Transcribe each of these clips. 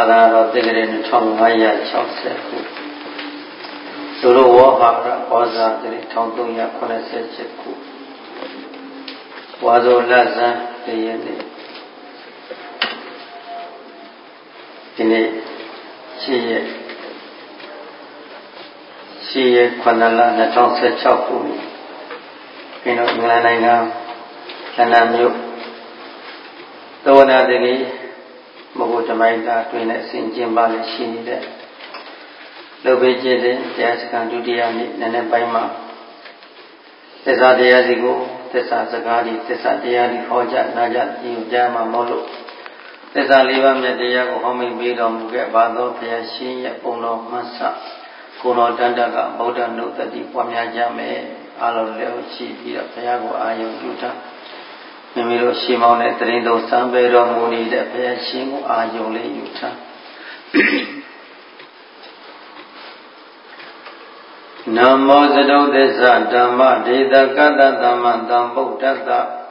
Padaro Tigrin Tongaya Chokseku Suru Wahara Oza Diri Tonguya Koneseku Wazo Laza Diyene Dine Siye Kwanala Natongse Choku Pino Nglananga Kanamyo Tawana Diri Mogotamaita twin at St. Jimbali Shini that Lobejede, Jaskan Dudiani, Nana Baima Tessa Diazigo, Tessa Zagadi, Tessa Diadi Hoja, Naja, Yama Molo Tessa Liva Mediago, Homing Bidom, Gabado, Piashi, Uno Massa, Kuno Dandaga, Boda Nota di Pamia Jame, Alo Leo Chi, Piago, Ayo Duta. Mimiro Shimon Trindo Sambero Muni de Peshimu Ayole Yuta Namo Zado Desa Dhamma Deda Kata Dhamma Dhammo Dada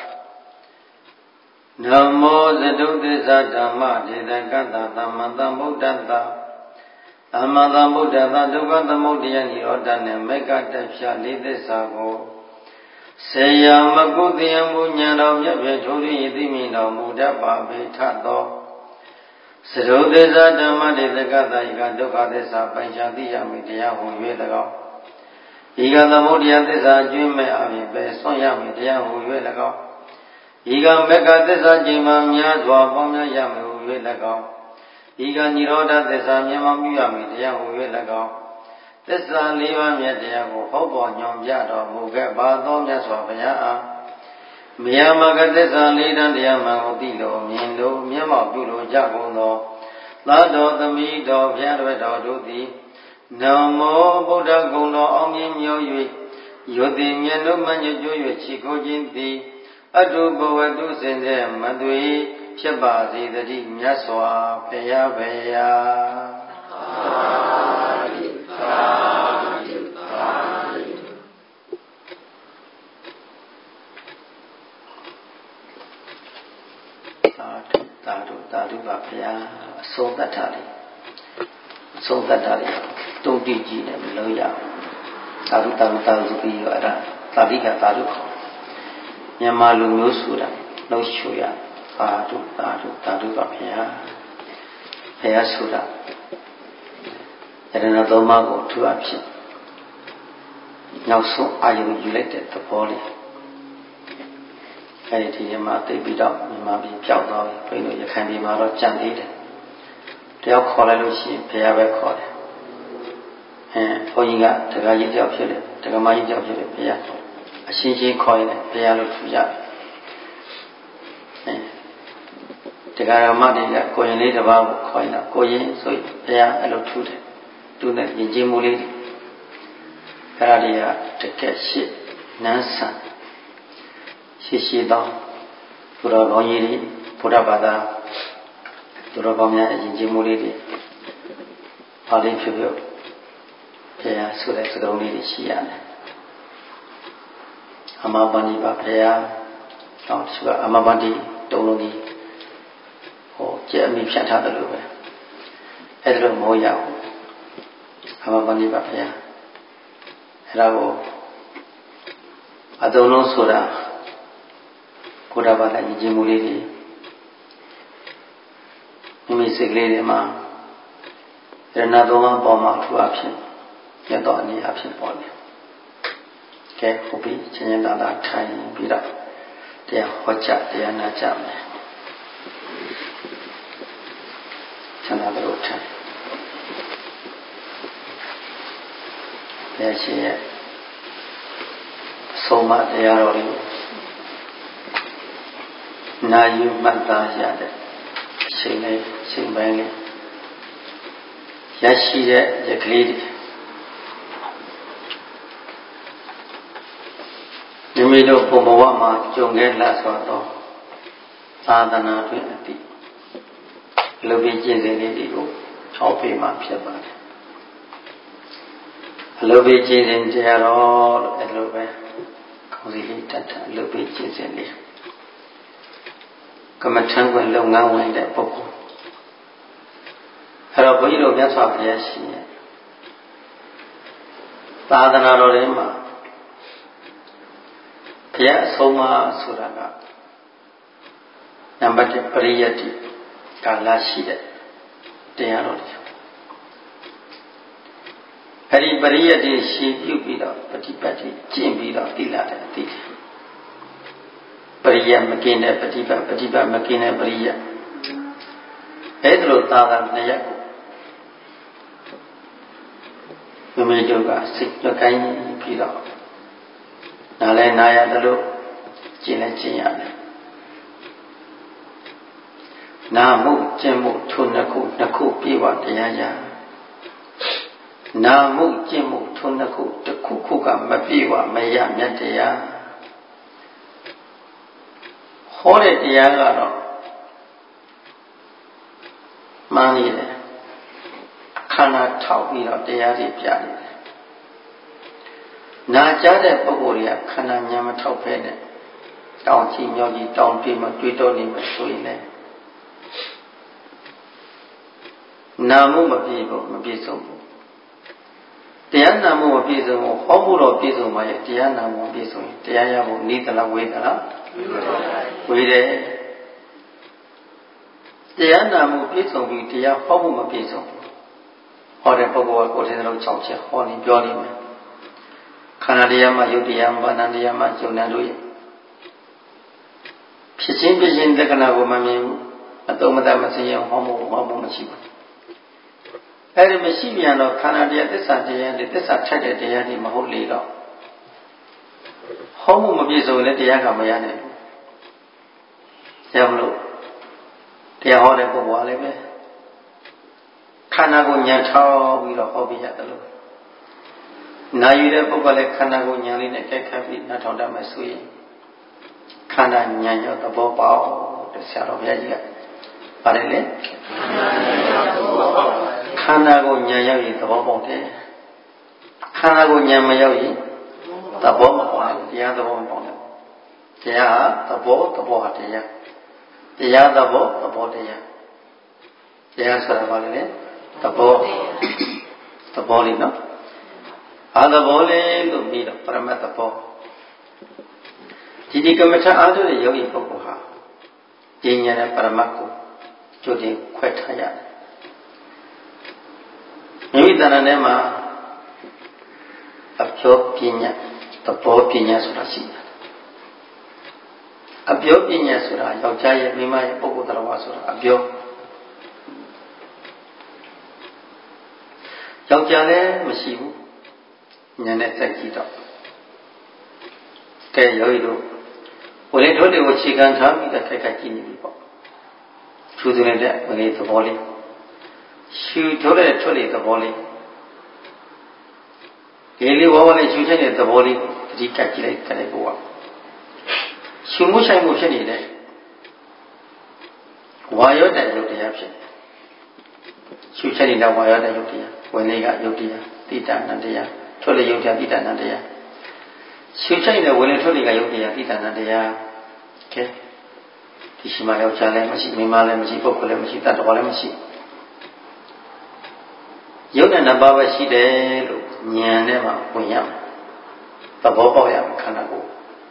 Namo Zado Desa Dhamma Deda Kata Dhamma Dhammo Dada Dhamma Dhammo Dada Dukkha Dhammo Dhyani Rodane Mega Dapsha Lidesa Go Seya Makudiyam Bunyano Yaveturi Dimino Muda Babi Tato Sarudesa Dhamma Dedagata Ika Dukkha Desa Panchadiya Midya Huye Lagao Ika Dhamudiya Desa Jume Avipe Soya Midya Huye Lagao Ika Meka Desa Jima Myazwa Pamya Yami Huye Lagao Ika Niroda Desa Myama Myya Midya Huye Lagao Tessa Liva Mediago, Hobo, Nyom Yado, Muga, Bado, Yaswabaya, Miyamaga Tessa Lida, Diamano, Dilo, Mindo, Miyama, Bulo, Jagono, Lado, the Mido, Piano, Dudi, Namo, Buddha, Gono, Omim, Yodi, Miano, Manu, Chico, Jinti, Adubo, Adu, Sende, Madui, Shabazi, the Dim Yaswa, Paya. Tadu Bapia, so that don't dig in a loya. Tadu Zubi, Tadika Tadu Yamalu Musura, no Shuya, Tadu Bapia, Peasura, and another mago to action. Now, so I related the poly. Mate beat up, Mammy Piao, you can be Maro Jandid. They are called Lucy, Payaba called. And Oyinga, the Gaji of Philip, the Gamay of Philip, Payako. A Shinji coin, Payalo Fuja. The Garamadi, going later about coin, going so Paya Alotute. Do that in Jimuli. Paradia, the cat ship, Nansan. Shishida, Pura Goyiri, Pura Bada, Pura Gomya, Jimuri, Pali Pibio, Paya Surex Roni, Shian, Amabani Bapaya, Amabandi, Doloni, or Jeremy Shanta the Lube, Edro Moya, Amabani Bapaya, Rago, Adono Sura. Kodabala Jimuli Mimisigma Renado Boma to option Yadoni option body. Okay, Hopi, Chenada, Tiny, Pida, they are Hocha, they are Najam. Another road. There she so much they are already. Nayu Mata Yada Sing Bang Yashi Yaklidi Nimido Pomawama Jonga Lasoto Sadana Twenty Lobby Jizenidio Choppy Mapshaban Lobby Jizin Jaro at Lobe Cozy Tata Lobby Jizeni Come a tongue when long now in that book. တော့ဘုန်းကြီးတို့မြတ်စွာဘုရားရှင်ရဲ့သာသနာတော်ထဲမှာဘုရားအဆုံးအမဆိုတာကနံပါတ်1ပရိယတ္တိကာလရှိတဲ့တရားတော်တွေအဲဒီပရိယတ္တိရှိပြုပြီးတော့ပฏิပတ်တိကျင့်ပြီးတော့သိလာတဲ့အသိတွေပရိယမကင်းတဲ့ပฏิပတ်မကင်းတဲ့ပရိယအဲ့ဒါလိုသာသနာနှစ်ရပ်ကိုမိမိတို့ကစိတ်ကြကိုင်းပြီးတော့နားလဲနားရတယ်လို့ကျင့်လဲကျင့်ရတယ်နာမှုကျင့်မှုထုနှစ်ခုပြေဝတရားရနာမှုကျင့်မှုထုနှစ်ခုတစ်ခုခုကမပြေဝမရမြတ်တရားဟောတဲ့တရားကတော့မှန်နေတယ်ခန္ဓာထောက်ပြီးတော့တရားတွေပြနေတယ်နာကြားတဲ့ပုဂ္ဂိုလ်တွေကခန္ဓာဉာဏ်မထောက်ဖဲနဲ့တောင်းချီမြောက်ကြီးတောင်းတွေးမတွေးတော့နေမှဆိုရင်လည်းနာမှုမပြည့်စုံဘူးတရားနာမှုမပြည့်စုံဘူးဟောဖို့တော့ပြည့်စုံပါရဲ့တရားနာမှုပြည့်စုံရင်တရားရဖို့နိသလားဝေသလားဝေတယ်တရားနာမှုပြည့်စုံပြီးတရားဟောဖို့မပြည့်စုံဘူးဟောတဲ့ပုဂ္ဂိုလ်ကကိုယ်ထင်သလို6ချက်ဟောနေပြောနေမယ်ခန္ဓာတရားမှာယုတ်တရားမှာနာတရားမှာယုံနာတို့ရဲ့ဖြစ်ချင်းပြချင်းလက္ခဏာကိုမမြင်ဘူးအတုံးမတမစင်ရဟောမှုမရှိဘူးအဲ့ဒီမရှိပြန်တော့ခန္ဓာတရားသစ္စာတရားတွေသစ္စာထိုက်တဲ့တရားတွေမဟုတ်လေတော့ဟောမှုမပြည့်စုံလည်းတရားကမရနိုင်ဘူး။ဒါမလို့တရားဟောတဲ့ပုဂ္ဂိုလ်ကလည်းပဲခန္ဓာကိုဉာဏ်ထောက်ပြီးတော့ဟောပြရတယ်လို့နာယူတဲ့ပုဂ္ဂိုလ်လည်းခန္ဓာကိုဉာဏ်လေးနဲ့ကြိုက်ခတ်ပြီးနှထောင်တတ်မယ်ဆိုရင်ခန္ဓာဉာဏ်ရောသဘောပေါက်တဲ့ဆရာတော်ဘုရားကြီးကပါတယ်လေခန္ဓာကိုဉာဏ်ရောက်ရင်သဘောပေါက်တယ်ခန္ဓာကိုဉာဏ်မရောက်ရင်သဘောမပေါက်ဘူးတရားသဘောမပေါက်ဘူးတရားသဘောဟာတရားသဘောတရားဆိုတာဘာလဲသဘောလေးနော်အာသဘောလေးလို့ပြီးတော့ပရမတ်သဘောဒီကမ္မထာအားထုတ်တဲ့ယောဂီပုဂ္ဂိုလ်ဟာဉာဏ်နဲ့ပရမတ်ကိုကြိုတင်ခွဲထားရတယ်မိမိတဏ္ဍာထဲမှာအပြောပညာသဘောပညာဆိုတာရှိတယ်အပြောပညာဆိုတာယောက်ျားရဲ့မိန်းမရဲ့ပုဂ္ဂိုလ်တော်ဝါဆိုတာအပြောယောက်ျားလည်းမရှိဘူးဉာဏ်နဲ့စက်ကြည့်တော့ကဲယောဂီတို့ဝိလေထုတ်တွေကိုခြေခံထားပြီးတော့ခိုက်ကြည့်နေပြီပေါ့ထူးထူးတဲ့ဝိလေသဘောလေးရှူထုတ်တဲ့ထွက်လေသဘောလေးဒီလေးဝါဝလေးရှူချက်တဲ့သဘောလေးတတိကကြည့်လိုက်တဲ့ဘုရားရှူမှုဆိုင်မှုဖြစ်နေတဲ့ဝါရောတဲ့ယုတ်တရားဖြစ်ရှုချက်နေတဲ့ဝါရောတဲ့ယုတ်တရားဝင်လေးကယုတ်တရားတိတ္တနတရားထွက်လေယုတ်တရားတိတ္တနတရားရှုချက်နေတဲ့ဝင်လေထွက်လေကယုတ်တရားတိတ္တနတရားကဲဒီရှိမှယောက်ျားလည်းမရှိမိန်းမလည်းမရှိပုဂ္ဂိုလ်လည်းမရှိတတ္တဝါလည်းမရှိယုတ်နဲ့နှစ်ပါးပဲရှိတယ်လို့ဉာဏ်နဲ့မှဝင်ရမယ်သဘောပေါက်ရမယ်ခန္ဓာကိုယ်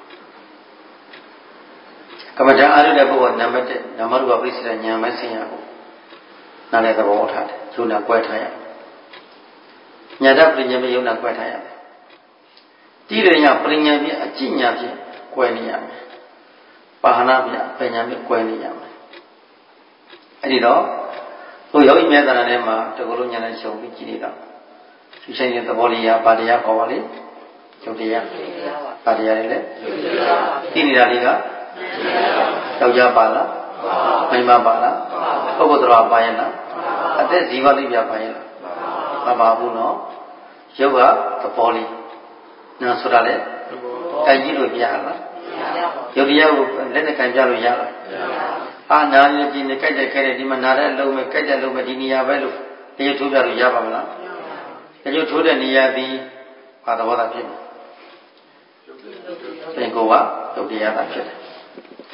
ကမ္မဋ္ဌာန်းအားထုတ်တဲ့ပုဂ္ဂိုလ်နံပါတ်1နာမရူပပရိစ္ဆေဒဉာဏ်မဲ့ဆင်ရဖို့နားလည်သဘောပေါက်ထားတယ်ယုံနာကွဲထားရညာတပရိညာယုံနာကွဲထားရတိရိညာပရိညာဖြင့်အကျင့်ညာဖြင့်ကွဲနေရမယ်ပါဟနာဖြင့်ပညာဖြင့်ကွဲနေရမယ်အဲ့ဒီတော့ဟိုယောဂီမြတ်သဏ္ဍာန်ထဲမှာတကူလုံးညာနဲ့ရှုံပြီးကြည့်နေတော့ရှုဆိုင်တဲ့သဘောလေးရပါတရားခေါ်ပါလေယုတ်တရားပါတရားလေးလေသိနေတာလေးကယောက်ျားပါလားမိန်းမပါလားပုဂ္ဂိုလ်တော်ပါရဲ့လားအသက်ဇီဝလေးပြပါရဲ့လားမပါဘူးနော်ယုတ်ကသဘောလေးနော်ဆိုတာလေကြိုက်ကြည့်လို့ပြရလားယုတ်တရားကိုလက်နဲ့ကြိုက်ပြလို့ရလားအာနာရည်ကြည့်နေကြိုက်တဲ့ခဲတဲ့ဒီမှာနာတဲ့အလုံးပဲကြိုက်တဲ့အလုံးပဲဒီနေရာပဲလို့ဒီထိုးပြလို့ရပါမလားဒီလိုထိုးတဲ့နေရာသည်ဘာသဘောသာဖြစ်လဲသင်္ကိုယ်ကယုတ်တရားသာဖြစ်တယ်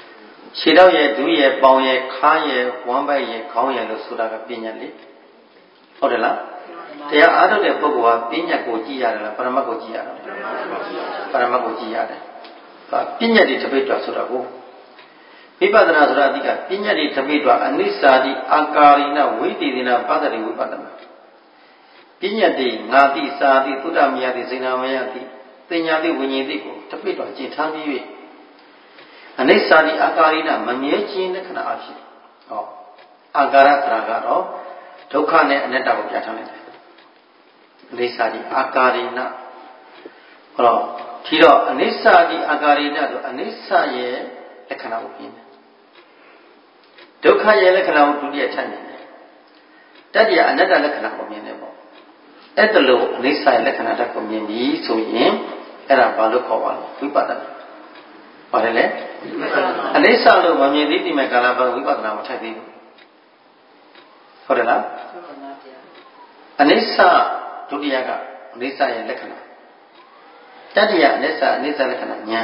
ခြေတော့ရဲ့ဒူးရဲ့ပေါင်ရဲ့ခါးရဲ့ဝမ်းပိုက်ရဲ့ခေါင်းရဲ့လို့ဆိုတာကပညာလေးဟုတ်တယ်လားတရားအားထုတ်တဲ့ပုဂ္ဂိုလ်ကပညာကိုကြည့်ရတယ်လားပရမတ်ကိုကြည့်ရတယ်ပရမတ်ကိုကြည့်ရတယ်ပညာတိတပိဋ္ဌာဆိုတာကိုဝိပဿနာဆိုတာအဓိကပညာတိတပိဋ္ဌာအနိစ္စတိအာကာရိနဝိတေသနာပတ္တိဝိပဿနာပညာတိငါတိစာတိသုဒ္ဓမယတိစိဏမယတိပညာတိဝိညာဉ်တိကိုတပိဋ္ဌာကျင့်ထားပြီး၍အနိစ္စတိအာကာရိနမမြဲခြင်းလက္ခဏာအဖြစ်ဟောအာကာရဆိုတာကတော့ဒုက္ခနဲ့အနတ္တကိုပြဋ္ဌာန်းလိုက်တယ်အနိစ္စတိအာကာရိနဟောဒီတော့အနိစ္စတိအာကာရိနဆိုအနိစ္စရဲ့လက္ခဏာကိုပြင်းတယ်ဒုက္ခရဲ့လက္ခဏာကိုဒုတိယထပ်နေတယ်တတိယအနတ္တလက္ခဏာကိုမြင်တယ်ပေါ့အဲ့ဒါလို့အနိစ္စရဲ့လက္ခဏာဓာတ်ကိုမြင်ပြီးဆိုရင်အဲ့ဒါဘာလို့ခေါ်ပါလဲဝိပဿနာပါတယ်လေအနိစ္စလို့မမြင်သေးဒီမဲ့ကာလပတ်ဝိပဿနာမထိုက်သေးဘူးဟုတ်တယ်လားအနိစ္စဒုတိယကအနိစ္စရဲ့လက္ခဏာတတိယအနိစ္စလက္ခဏာဉာဏ်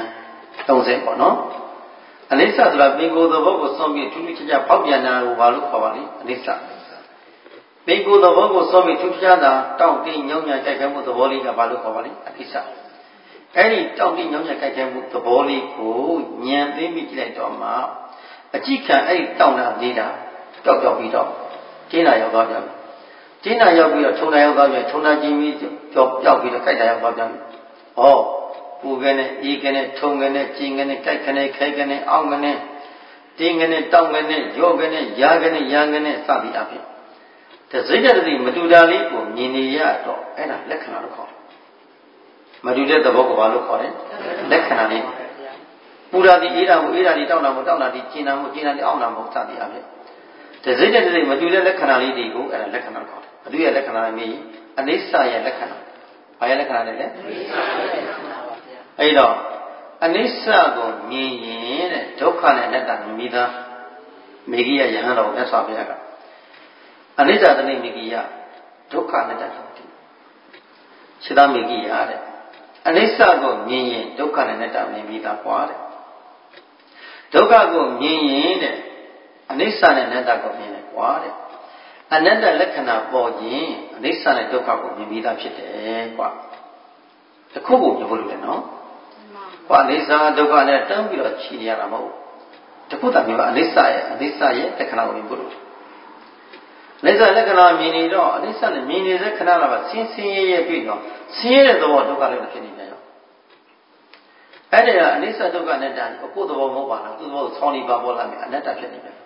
30ပေါ့နော်အနိစ္စဆိုတာပင်ကိုယ်သဘောကိုစွန့်ပြီးထူးထူးခြားခြားပေါက်ပြန်တာကိုဘာလို့ခေါ်ပါလဲအနိစ္စပင်ကိုယ်သဘောကိုစွန့်ပြီးထူးထူးခြားခြားတောင့်တင်းညောင်းညံ့ကြိုက်ခဲမှုသဘောလေးကဘာလို့ခေါ်ပါလဲအနိစ္စအဲ့ဒီတောင့်တင်းညောင်းညံ့ကြိုက်ခဲမှုသဘောလေးကိုဉာဏ်သိမိကြည့်လိုက်တော့မှအကြည့်ခံအဲ့ဒီတောင့်တာလေးတာပျောက်ပြီးတော့တင်းလာရောက်သွားပြန်တင်းလာရောက်ပြီးတော့ထုံလာရောက်သွားပြန်ထုံလာကြည့်ပြီးပျောက်ပြီးတော့ကြိုက်တာရောက်သွားပြန်ဟောပူကနေအေးကနေထုံကနေကျင်းကနေကြိုက်ကနေခဲကနေအောင့်ကနေတင်းကနေတောင့်ကနေရော့ကနေရာကနေရန်ကနေစသည်အဖြစ်တစိမ့်တဲ့တည်းမတူတာလေးကိုမြင်နေရတော့အဲ့ဒါလက္ခဏာလို့ခေါ်တယ်မတူတဲ့သဘောကိုဘာလို့ခေါ်တယ်လက္ခဏာလေးပူရာဒီအေးတာကိုအေးတာဒီတောင့်တာကိုတောင့်တာဒီကျင်းတာကိုကျင်းတာဒီအောင့်တာကိုစသည်အဖြစ်တစိမ့်တဲ့တည်းမတူတဲ့လက္ခဏာလေးတွေကိုအဲ့ဒါလက္ခဏာခေါ်တယ်အတူရဲ့လက္ခဏာနဲ့မြည်အနိစ္စရဲ့လက္ခဏာဘာရဲ့လက္ခဏာလဲအနိစ္စရဲ့လက္ခဏာပါဗျာအဲ့တော့အနိစ္စကိုမြင်ရင်တဲ့ဒုက္ခနဲ့အနတ္တမြင်ပြီးသားမေဂိယယဟန်တော်မြတ်စွာဘုရားကအနိစ္စတနိမေဂိယဒုက္ခအနတ္တကိုသိခြေသားမေဂိယတဲ့အနိစ္စကိုမြင်ရင်ဒုက္ခနဲ့အနတ္တမြင်ပြီးသားပွားတဲ့ဒုက္ခကိုမြင်ရင်တဲ့အနိစ္စနဲ့အနတ္တကိုမြင်တယ်ပွားတဲ့အနတ္တလက္ခဏာပေါ်ရင်အနိစ္စနဲ့ဒုက္ခကိုမြင်ပြီးသားဖြစ်တယ်ကွာတခုကိုပြောလို့လည်းနော်ကွာအနိစ္စဒုက္ခနဲ့တန်းပြီးတော့ခြိနေရတာမဟုတ်တခုတည်းမျိုးအနိစ္စရဲ့လက္ခဏာကိုမြင်ဖို့လို့အနိစ္စလက္ခဏာမြင်နေတော့အနိစ္စနဲ့မြင်နေတဲ့ခဏလာပါဆင်းရဲပြီးတော့ဆင်းရဲတဲ့သဘောဒုက္ခလည်းဖြစ်နေတယ်ရောအဲ့ဒါကအနိစ္စဒုက္ခနဲ့တန်းကိုယ်သဘောမဟုတ်ပါလားသူ့သဘောဆောင်းနေပါပေါ်လာမယ်အနတ္တဖြစ်နေတယ်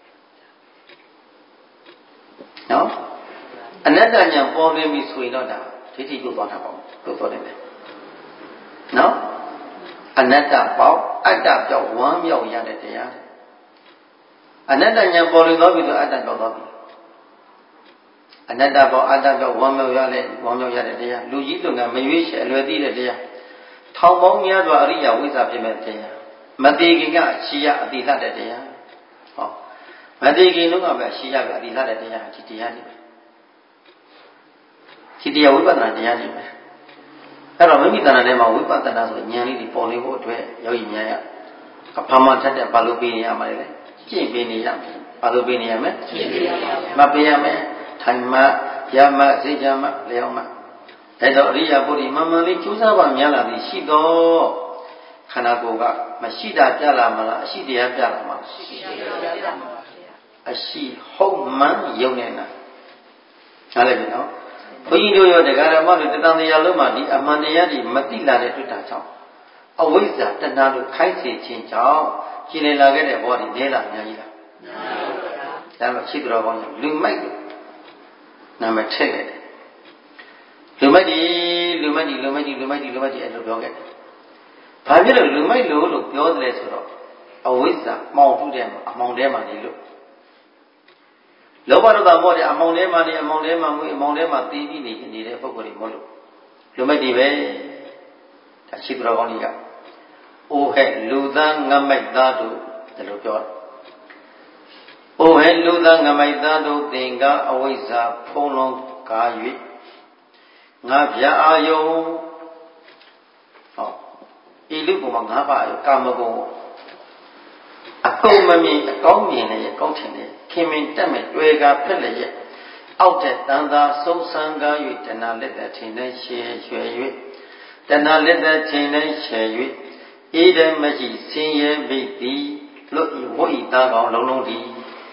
နော်အနတ္တညာပေါ်နေပြီဆိုရင်တော့ဒါဒိဋ္ဌိကိုသွားတာပေါ့ကိုသွားတယ်နော်အနတ္တပေါက်အတ္တပြောက်ဝမ်းမြောက်ရတဲ့တရားအနတ္တညာပေါ်နေသွားပြီဆိုအတ္တပြောက်သွားပြီအနတ္တပေါက်အတ္တပြောက်ဝမ်းမြောက်ရတဲ့တရားလူကြီးလူငယ်မရွေးချယ်အလွယ်သိတဲ့တရားထောင်ပေါင်းများစွာအရိယာဝိဇ္ဇာဖြစ်မဲ့တရားမတိခင်ကအရှိယအတိသတဲ့တရားဟောမတိခင်လုံးကပဲအရှိယပဲအတိသတဲ့တရားဒီတရားတွေဒီတရားဝိပဿနာတရားတွေပဲအဲ့တော့မိမိတဏ္ဍာထဲမှာဝိပဿနာဆိုဉာဏ်လေးတွေပေါ်နေဖို့အတွက်ယောဂီများရအဖမ်းမထက်တဲ့ဘာလို့ပေးနေရမှာလဲကျင့်ပေးနေရမယ်ဘာလို့ပေးနေရမလဲကျင့်ပေးရမယ်မပေးရမယ်ထိုင်မှရမှစိတ်ကြမှလျောင်းမှအဲ့တော့အရိယာပုရိမှန်မှန်လေးကျိုးစားပါများလာပြီးရှိတော့ခန္ဓာကိုယ်ကမရှိတာပြလာမလားအရှိတရားပြလာမှာရှိတရားပြလာမှာပါဗျာအရှိဟုတ်မှန်ယုံနေတာနားလည်ပြီနော်ဘုန်းကြီးတို့ရောတရားဓမ္မတွေတဏှာတရားလုံးမှာဒီအမှန်တရားတွေမသိလာတဲ့တွေ့တာကြောင့်အဝိဇ္ဇာတဏှာတို့ခိုင်းစေခြင်းကြောင့်ကျင်လည်လာခဲ့တဲ့ဘောဓိနဲလာအများကြီးလားမှန်ပါဗျာဒါမှရှိတော်ကောင်းလူမိုက်လို့နာမည်ထည့်ခဲ့တယ်လူမိုက်ဒီအဲ့လိုပြောခဲ့တယ်ဘာဖြစ်လို့လူမိုက်လို့ပြောတယ်ဆိုတော့အဝိဇ္ဇာမှောင်ထုတဲ့အမှောင်ထဲမှာနေလို့လောဘဒေါသမောဟတဲ့အမောင်ထဲမှာနေအမောင်ထဲမှာမွေးအမောင်ထဲမှာတီးပြီးနေတဲ့ပုဂ္ဂိုလ်တွေမဟုတ်လို့လူမိုက်တွေပဲဒါရှိတော်ကောင်းကြီးကအိုဟဲ့လူသားငမိုက်သားတို့ဒါလိုပြောတယ်အိုဟဲ့လူသားငမိုက်သားတို့သင်္ကအဝိဇ္ဇာဖုံးလုံးကား၍ငါဗျာအာယုံဟောဤလူကမှာငါးပါးကာမဂုဏ်အကုန်မမြင်အကောင်းမြင်နဲ့အကောင်းထင်နဲ့ခင်မင်တက်မဲ့တွေ့ကားဖက်လည်းရဲ့အောက်တဲ့တန်သာဆုံးဆန်းကား၍တဏှာလက်သက်ထင်တဲ့ရှည်ရွယ်၍တဏှာလက်သက်ထင်တဲ့ရှည်၍ဤတည်းမရှိဆင်းရဲမိသည်လွတ်ဤဝတ်ဤသားကောင်လုံးလုံးသည်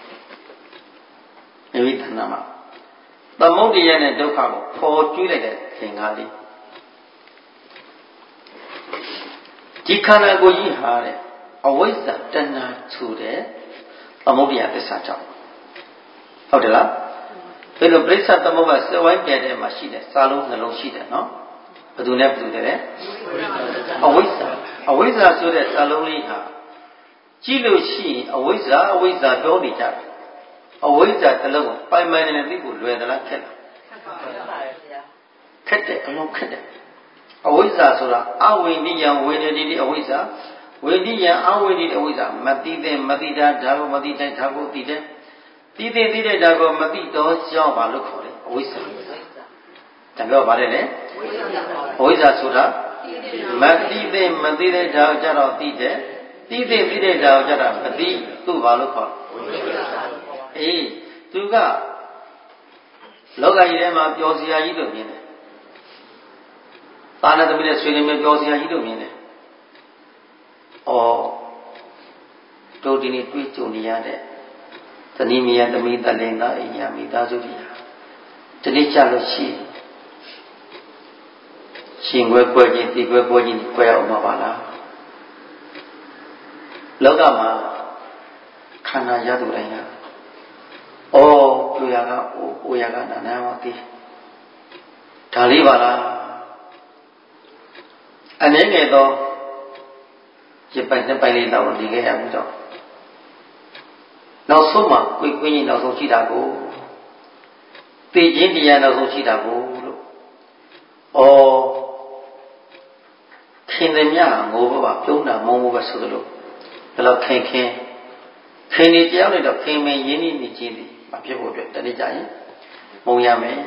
မိမိတဏှာမှာသမုဒ္ဒရာနဲ့ဒုက္ခကိုဖော်ကျွေးလိုက်တဲ့သင်္ကားလေးဒီခန္ဓာကိုယ်ကြီးဟာတဲ့အဝိဇ္ဇာတဏှာဆိုတဲ့သမုဒ္ဒရာသစ္စာကြောင့်ဟုတ်တယ်လားဘယ်လိုပြိဿသမုပ္ပါစဝိုင်းပြတဲ့မှာရှိတယ်စာလုံးနှလုံးရှိတယ်နော်ဘယ်သူနဲ့ဘယ်သူတည်းအဝိဇ္ဇာဆိုတဲ့စာလုံးလေးဟာကြည့်လို့ရှိရင်အဝိဇ္ဇာပြောနေကြတယ်အဝိဇ္ဇာတစ်လုံးပိုင်ပိုင်နဲ့သိဖို့လွယ်သလားခက်လားခက်တယ်အလုံးခက်တယ်အဝိဇ္ဇာဆိုတာအဝိနိယဝေဒတိအဝိဇ္ဇာဝေနိယအဝိနိတိအဝိဇ္ဇာမတိတဲ့မတိတာဒါကိုမတိတိုင်းဒါကိုသိတဲ့သိတဲ့ဒါကိုမသိတော့ကြောင်းပါလို့ခေါ်တယ်အဝိဇ္ဇာတပြောပါတယ်လေအဝိဇ္ဇာဆိုတာမတိတဲ့မသိတဲ့ဒါကိုကြတော့သိတဲ့သိတဲ့ဒါကိုကြတော့မသိသူ့ဘာလို့ခေါ်အေးသူကလောကကြီးထဲမှာပျော်စရာကြီးလို့မြင်တယ်သာနဲ့သမီးနဲ့ဆွေနေမျိုးပျော်စရာကြီးလို့မြင်တယ်တို့ဒီနေ့တွေ့ကြုံနေရတဲ့တဏိမယသမီးတလင်သားအိယာမိသားစုတွေဒီနေ့ကြလို့ရှိရှင်ခွဲပွဲချင်းဒီခွဲပွဲချင်းခွဲအောင်မှာပါလားလောကမှာခန္ဓာရသူတိုင်းကပြရကအိုရကနာနာမသိဒါလေးပါလားအနေငယ်တော့ဒီပိုင်နှစ်ပိုင်လေးတော့ဒီခဲ့ရမှုတော့နောက်ဆုံးမှာကိုယ်ကြီးနောက်ဆုံးရှိတာကိုသိချင်းတရားနောက်ဆုံးရှိတာကိုလို့ခင်သည်မြငိုးပါပြုံးတာမုံဘူးပဲဆိုသလိုဒါတော့ခင်နေတရားနဲ့တော့ခင်မင်းရင်းနှီးနေခြင်းသည်မဖြစ်ဖို့အတွက်တနေ့ကျရင်မုံရမယ်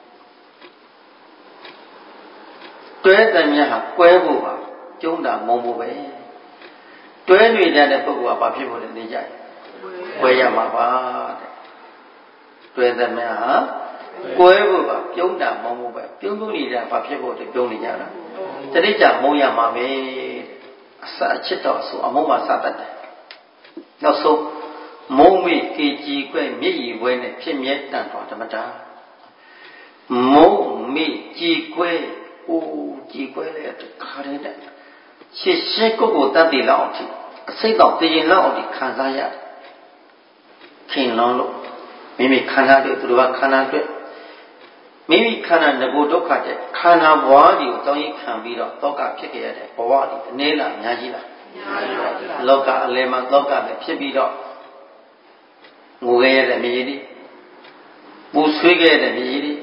တွဲသည်မြဟာကွဲဖို့ပါပြုံးတာမုံဘူးပဲတွဲနေကြတဲ့ပုဂ္ဂိုလ်ကဘာဖြစ်ဖို့လဲသိကြရင်ကွဲရမှာပါတဲ့တွဲသည်မြဟာကွဲဖို့ပါပြုံးတာမုံဘူးပဲပြုံးနေတာဘာဖြစ်ဖို့လဲပြုံးနေကြတာတနေ့ကျမုံရမှာပဲအစအချစ်တော်ဆိုအမုံမှာစတတ်တယ်နောက်ဆုံးမုံမိကေကြည်ခွဲမြည်ရည်ဝဲနဲ့ဖြစ်မြဲတန်တော်ဓမ္မတာမုံမိကြည်ခွဲကြည်ခွဲတဲ့ခါရတဲ့ရှစ်ရှစ်ကိုတတ်တည်လောက်အထိအစိတ်တော့တည်ရင်လောက်အထိခံစားရခင်လွန်လို့မိမိခန္ဓာတွေသူတို့ကခန္ဓာတွေမိမိခန္ဓာငကိုဒုက္ခတဲ့ခန္ဓာဘဝကြီးကိုတောင်းရင်ခံပြီးတော့တောကဖြစ်ခဲ့ရတဲ့ဘဝကြီးအနေလားအများကြီးလားလောကအလယ်မှာလောကလည်းဖြစ်ပြီးတော့ငိုခဲ့ရတဲ့မြေကြီးပူဆွေးခဲ့တဲ့မြေကြီး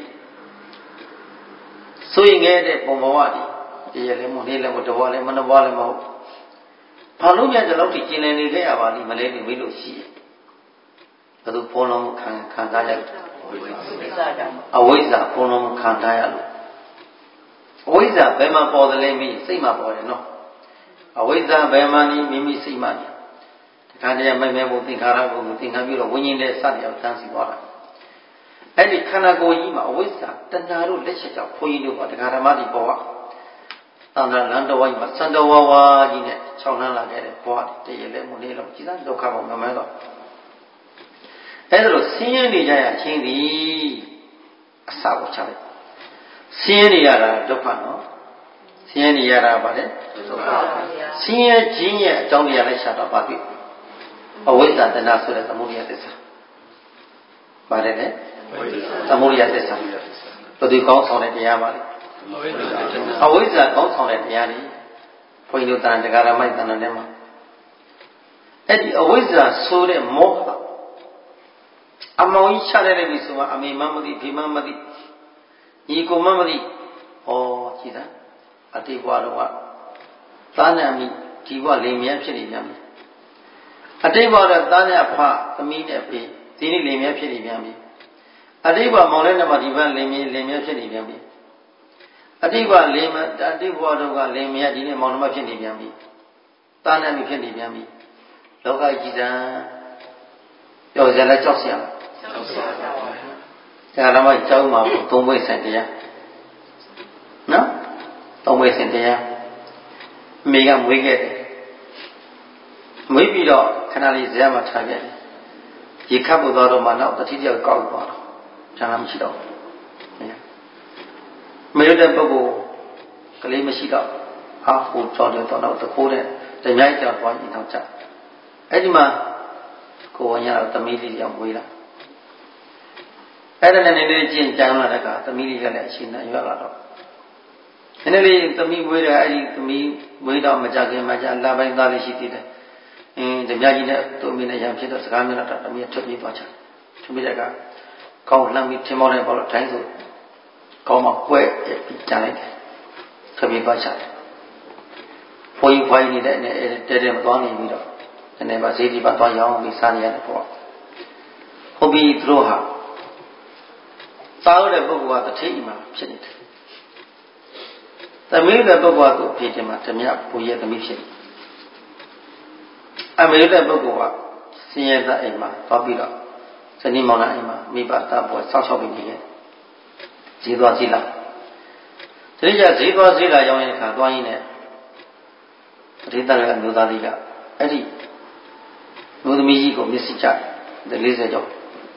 ဆွေးခဲ့တဲ့ပုံဘဝကြီးတရားလည်းမနေလည်းမတဘဝလည်းမနှဘဝလည်းမဟုတ်ဘာလို့များဒီလောက်ထိကျင်လည်နေခဲ့ရပါလိမ့်မလဲနေလို့ရှိရင်ဘယ်သူဖုံးလုံးခံစားရအဝိဇ္ဇာဖုံးလုံးခံထားရလို့အဝိဇ္ဇာဘယ်မှာပေါ်တယ်လဲမိစိတ်မှာပေါ်တယ်နော်အဝိဇ္ဇာဘယ်မှာနေမိမိစိတ်မှာနေဒီခါတည်းမိုက်မဲဖို့သင်္ခါရကိုသင်္ခါပြီးတော့ဝိညာဉ်နဲ့စတဲ့အောင်တန်းစီသွားတာအဲ့ဒီခန္ဓာကိုယ်ကြီးမှာအဝိဇ္ဇာတဏှာတို့လက်ချက်ကြောင့်ဘုန်းကြီးတို့ကတရားဓမ္မတွေပေါ်ကသံဃာလမ်းတော်ဝိုင်းမှာစံတော်ဝါကြီးနဲ့6လမ်းလာခဲ့တဲ့ဘဝတည်းလည်းမနေလို့ကြည်သာဒုက္ခပေါင်းမှမဲတော့အဲ့ဒါလို့ဆင်းရဲနေကြရချင်းသည်အစကိုချလိုက်ဆင်းရဲနေရတာဒုက္ခနော်ဆင်းရဲနေရတာဗါလေဒုက္ခပါဗျာဆင်းရဲခြင်းရဲ့အကြောင်းတရားလိုက်ရှာတော့ပါပြီအဝိဇ္ဇာတဏှာဆိုတဲ့သမုဒယသစ္စာပါတယ်လေသမုဒယသစ္စာဘယ်သူကောင်းဆောင်တဲ့တရားပါလဲအဝိဇ္ဇာကောင်းဆောင်တဲ့တရားတွေဘုန်းကြီးတို့တရားဓမ္မိုက်တဏ္ဍာထဲမှာအဲ့ဒီအဝိဇ္ဇာဆိုတဲ့မောဟအမောင်ကြီးချတဲ့လည်းပြီဆိုမှအမေမမသိဒီမမသိညီကိုမမသိကြည်သာအတိတ်ဘဝတော့ကသားနဲ့မိဒီဘဝလိမ်မြဲဖြစ်နေပြန်ပြီအတိတ်ဘဝတော့သားနဲ့အဖသမီးနဲ့ဖေဒီနေ့လိမ်မြဲဖြစ်နေပြန်ပြီအတိတ်ဘဝမောင်လေးနဲ့မှဒီဘက်လိမ်မြဲဖြစ်နေပြန်ပြီအတိတ်ဘဝလိမ်မအတိတ်ဘဝတော့ကလိမ်မြဲဒီနေ့မောင်နှမဖြစ်နေပြန်ပြီသားနဲ့မိဖြစ်နေပြန်ပြီလောကကြီးသာပြောကြလဲကြောက်စရာဒါကမှကျောင်းမှာသုံးဘွဲ့ဆန်တရားနော်သုံးဘွဲ့ဆန်တရားအမေကမွေးခဲ့တယ်မွေးပြီးတော့ခဏလေးဇာတ်မှာထားခဲ့တယ်ရေခတ်ဖို့သွားတော့မှနောက်တတိယကောက်သွားတော့ကျန်တာမရှိတော့မေရတဲ့ပုဂ္ဂိုလ်ကလေးမရှိတော့ဟာဟိုကြော်တယ်တော့တခိုးတဲ့တမြိုက်ကြော်သွားရင်တော့ကြအဲ့ဒီမှာကိုဝင်ရတော့သမီးလေးရောက်မွေးလာအဲ့ဒါနဲ့နေချင်းကြမ်းလာတဲ့ကသမီးလေးကလည်းအရှင်နဲ့ရောက်လာတော့နည်းနည်းလေးသမီးမွေးတယ်အဲ့ဒီသမီးမွေးတော့မကြခင်မှာကြာလာပိုင်းသားလေးရှိသေးတယ်ဓမြကြီးနဲ့သူ့အမေနဲ့ရံဖြစ်တော့စကားမျိုးတော့သမီးထွက်ပြေးသွားချင်ထွက်ပြေးတဲ့ကကောင်းလှမ်းပြီးထင်းမောင်းလိုက်ပေါ့လို့တိုင်းဆိုကောင်းမှကွဲပြီးကြလိုက်တယ်ထွက်ပြေးသွားချတယ်ဘုန်းကြီးဖွားကြီးနေတဲ့တဲတဲမသွားနေပြီးတော့ဒီနေ့ပါဈေးဒီပါသွားရောင်းပြီးစားနေရတယ်ပေါ့ဟုတ်ပြီသူတို့ဟာစားရတဲ့ပုဂ္ဂိုလ်ကတထိတ်မှဖြစ်နေတယ်သမီးတဲ့ပုဂ္ဂိုလ်ကသူ့အဖေတင်မှာဓမြဘုရားသမီးဖြစ်အမေတဲ့ပုဂ္ဂိုလ်ကဆင်းရဲတဲ့အိမ်မှာသွားပြီးတော့ဇနီးမောင်နှံအိမ်မှာမိဘသားပေါ်ဆောက်ရှောက်ပြီးနေတယ်ဈေးသွားဈေးလာတတိယဈေးသွားဈေးလာရောင်းရင်ခါသွားရင်းနဲ့ပရိသတ်ရဲ့မျိုးသားလေးကအဲ့ဒီမျိုးသမီးကြီးကိုမျက်စိချတယ်40ကျော်